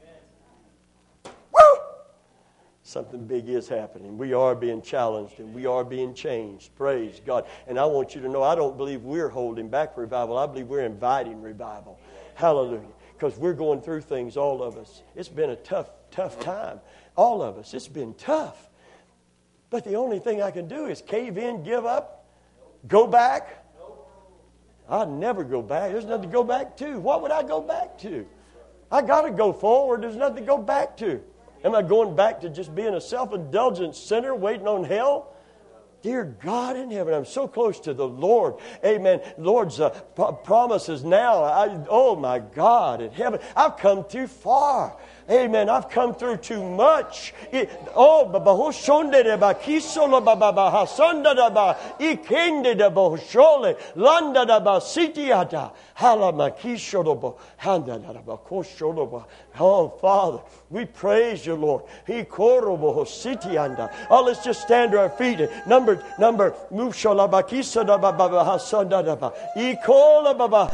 Woo! Something big is happening. We are being challenged and we are being changed. Praise God. And I want you to know, I don't believe we're holding back revival. I believe we're inviting revival. Hallelujah. Because we're going through things, all of us. It's been a tough, tough time. All of us. It's been tough. But the only thing I can do is cave in, give up, go back. I'd never go back. There's nothing to go back to. What would I go back to? I got to go forward. There's nothing to go back to. Am I going back to just being a self-indulgent sinner waiting on hell? Dear God in heaven, I'm so close to the Lord. Amen. Lord's uh, p- promises now. I, oh, my God in heaven. I've come too far. Amen. I've come through too much. It, oh, babahosonde de bakisolo babaha sonda da ba ikende de bohole landa da ba sitiata hala makisholo handa da ba kosholo. Oh, Father, we praise you, Lord. He korobo sitianda. Oh, let's just stand to our feet. Number number mushola bakisa da ba ba sonda da ba ikola baba.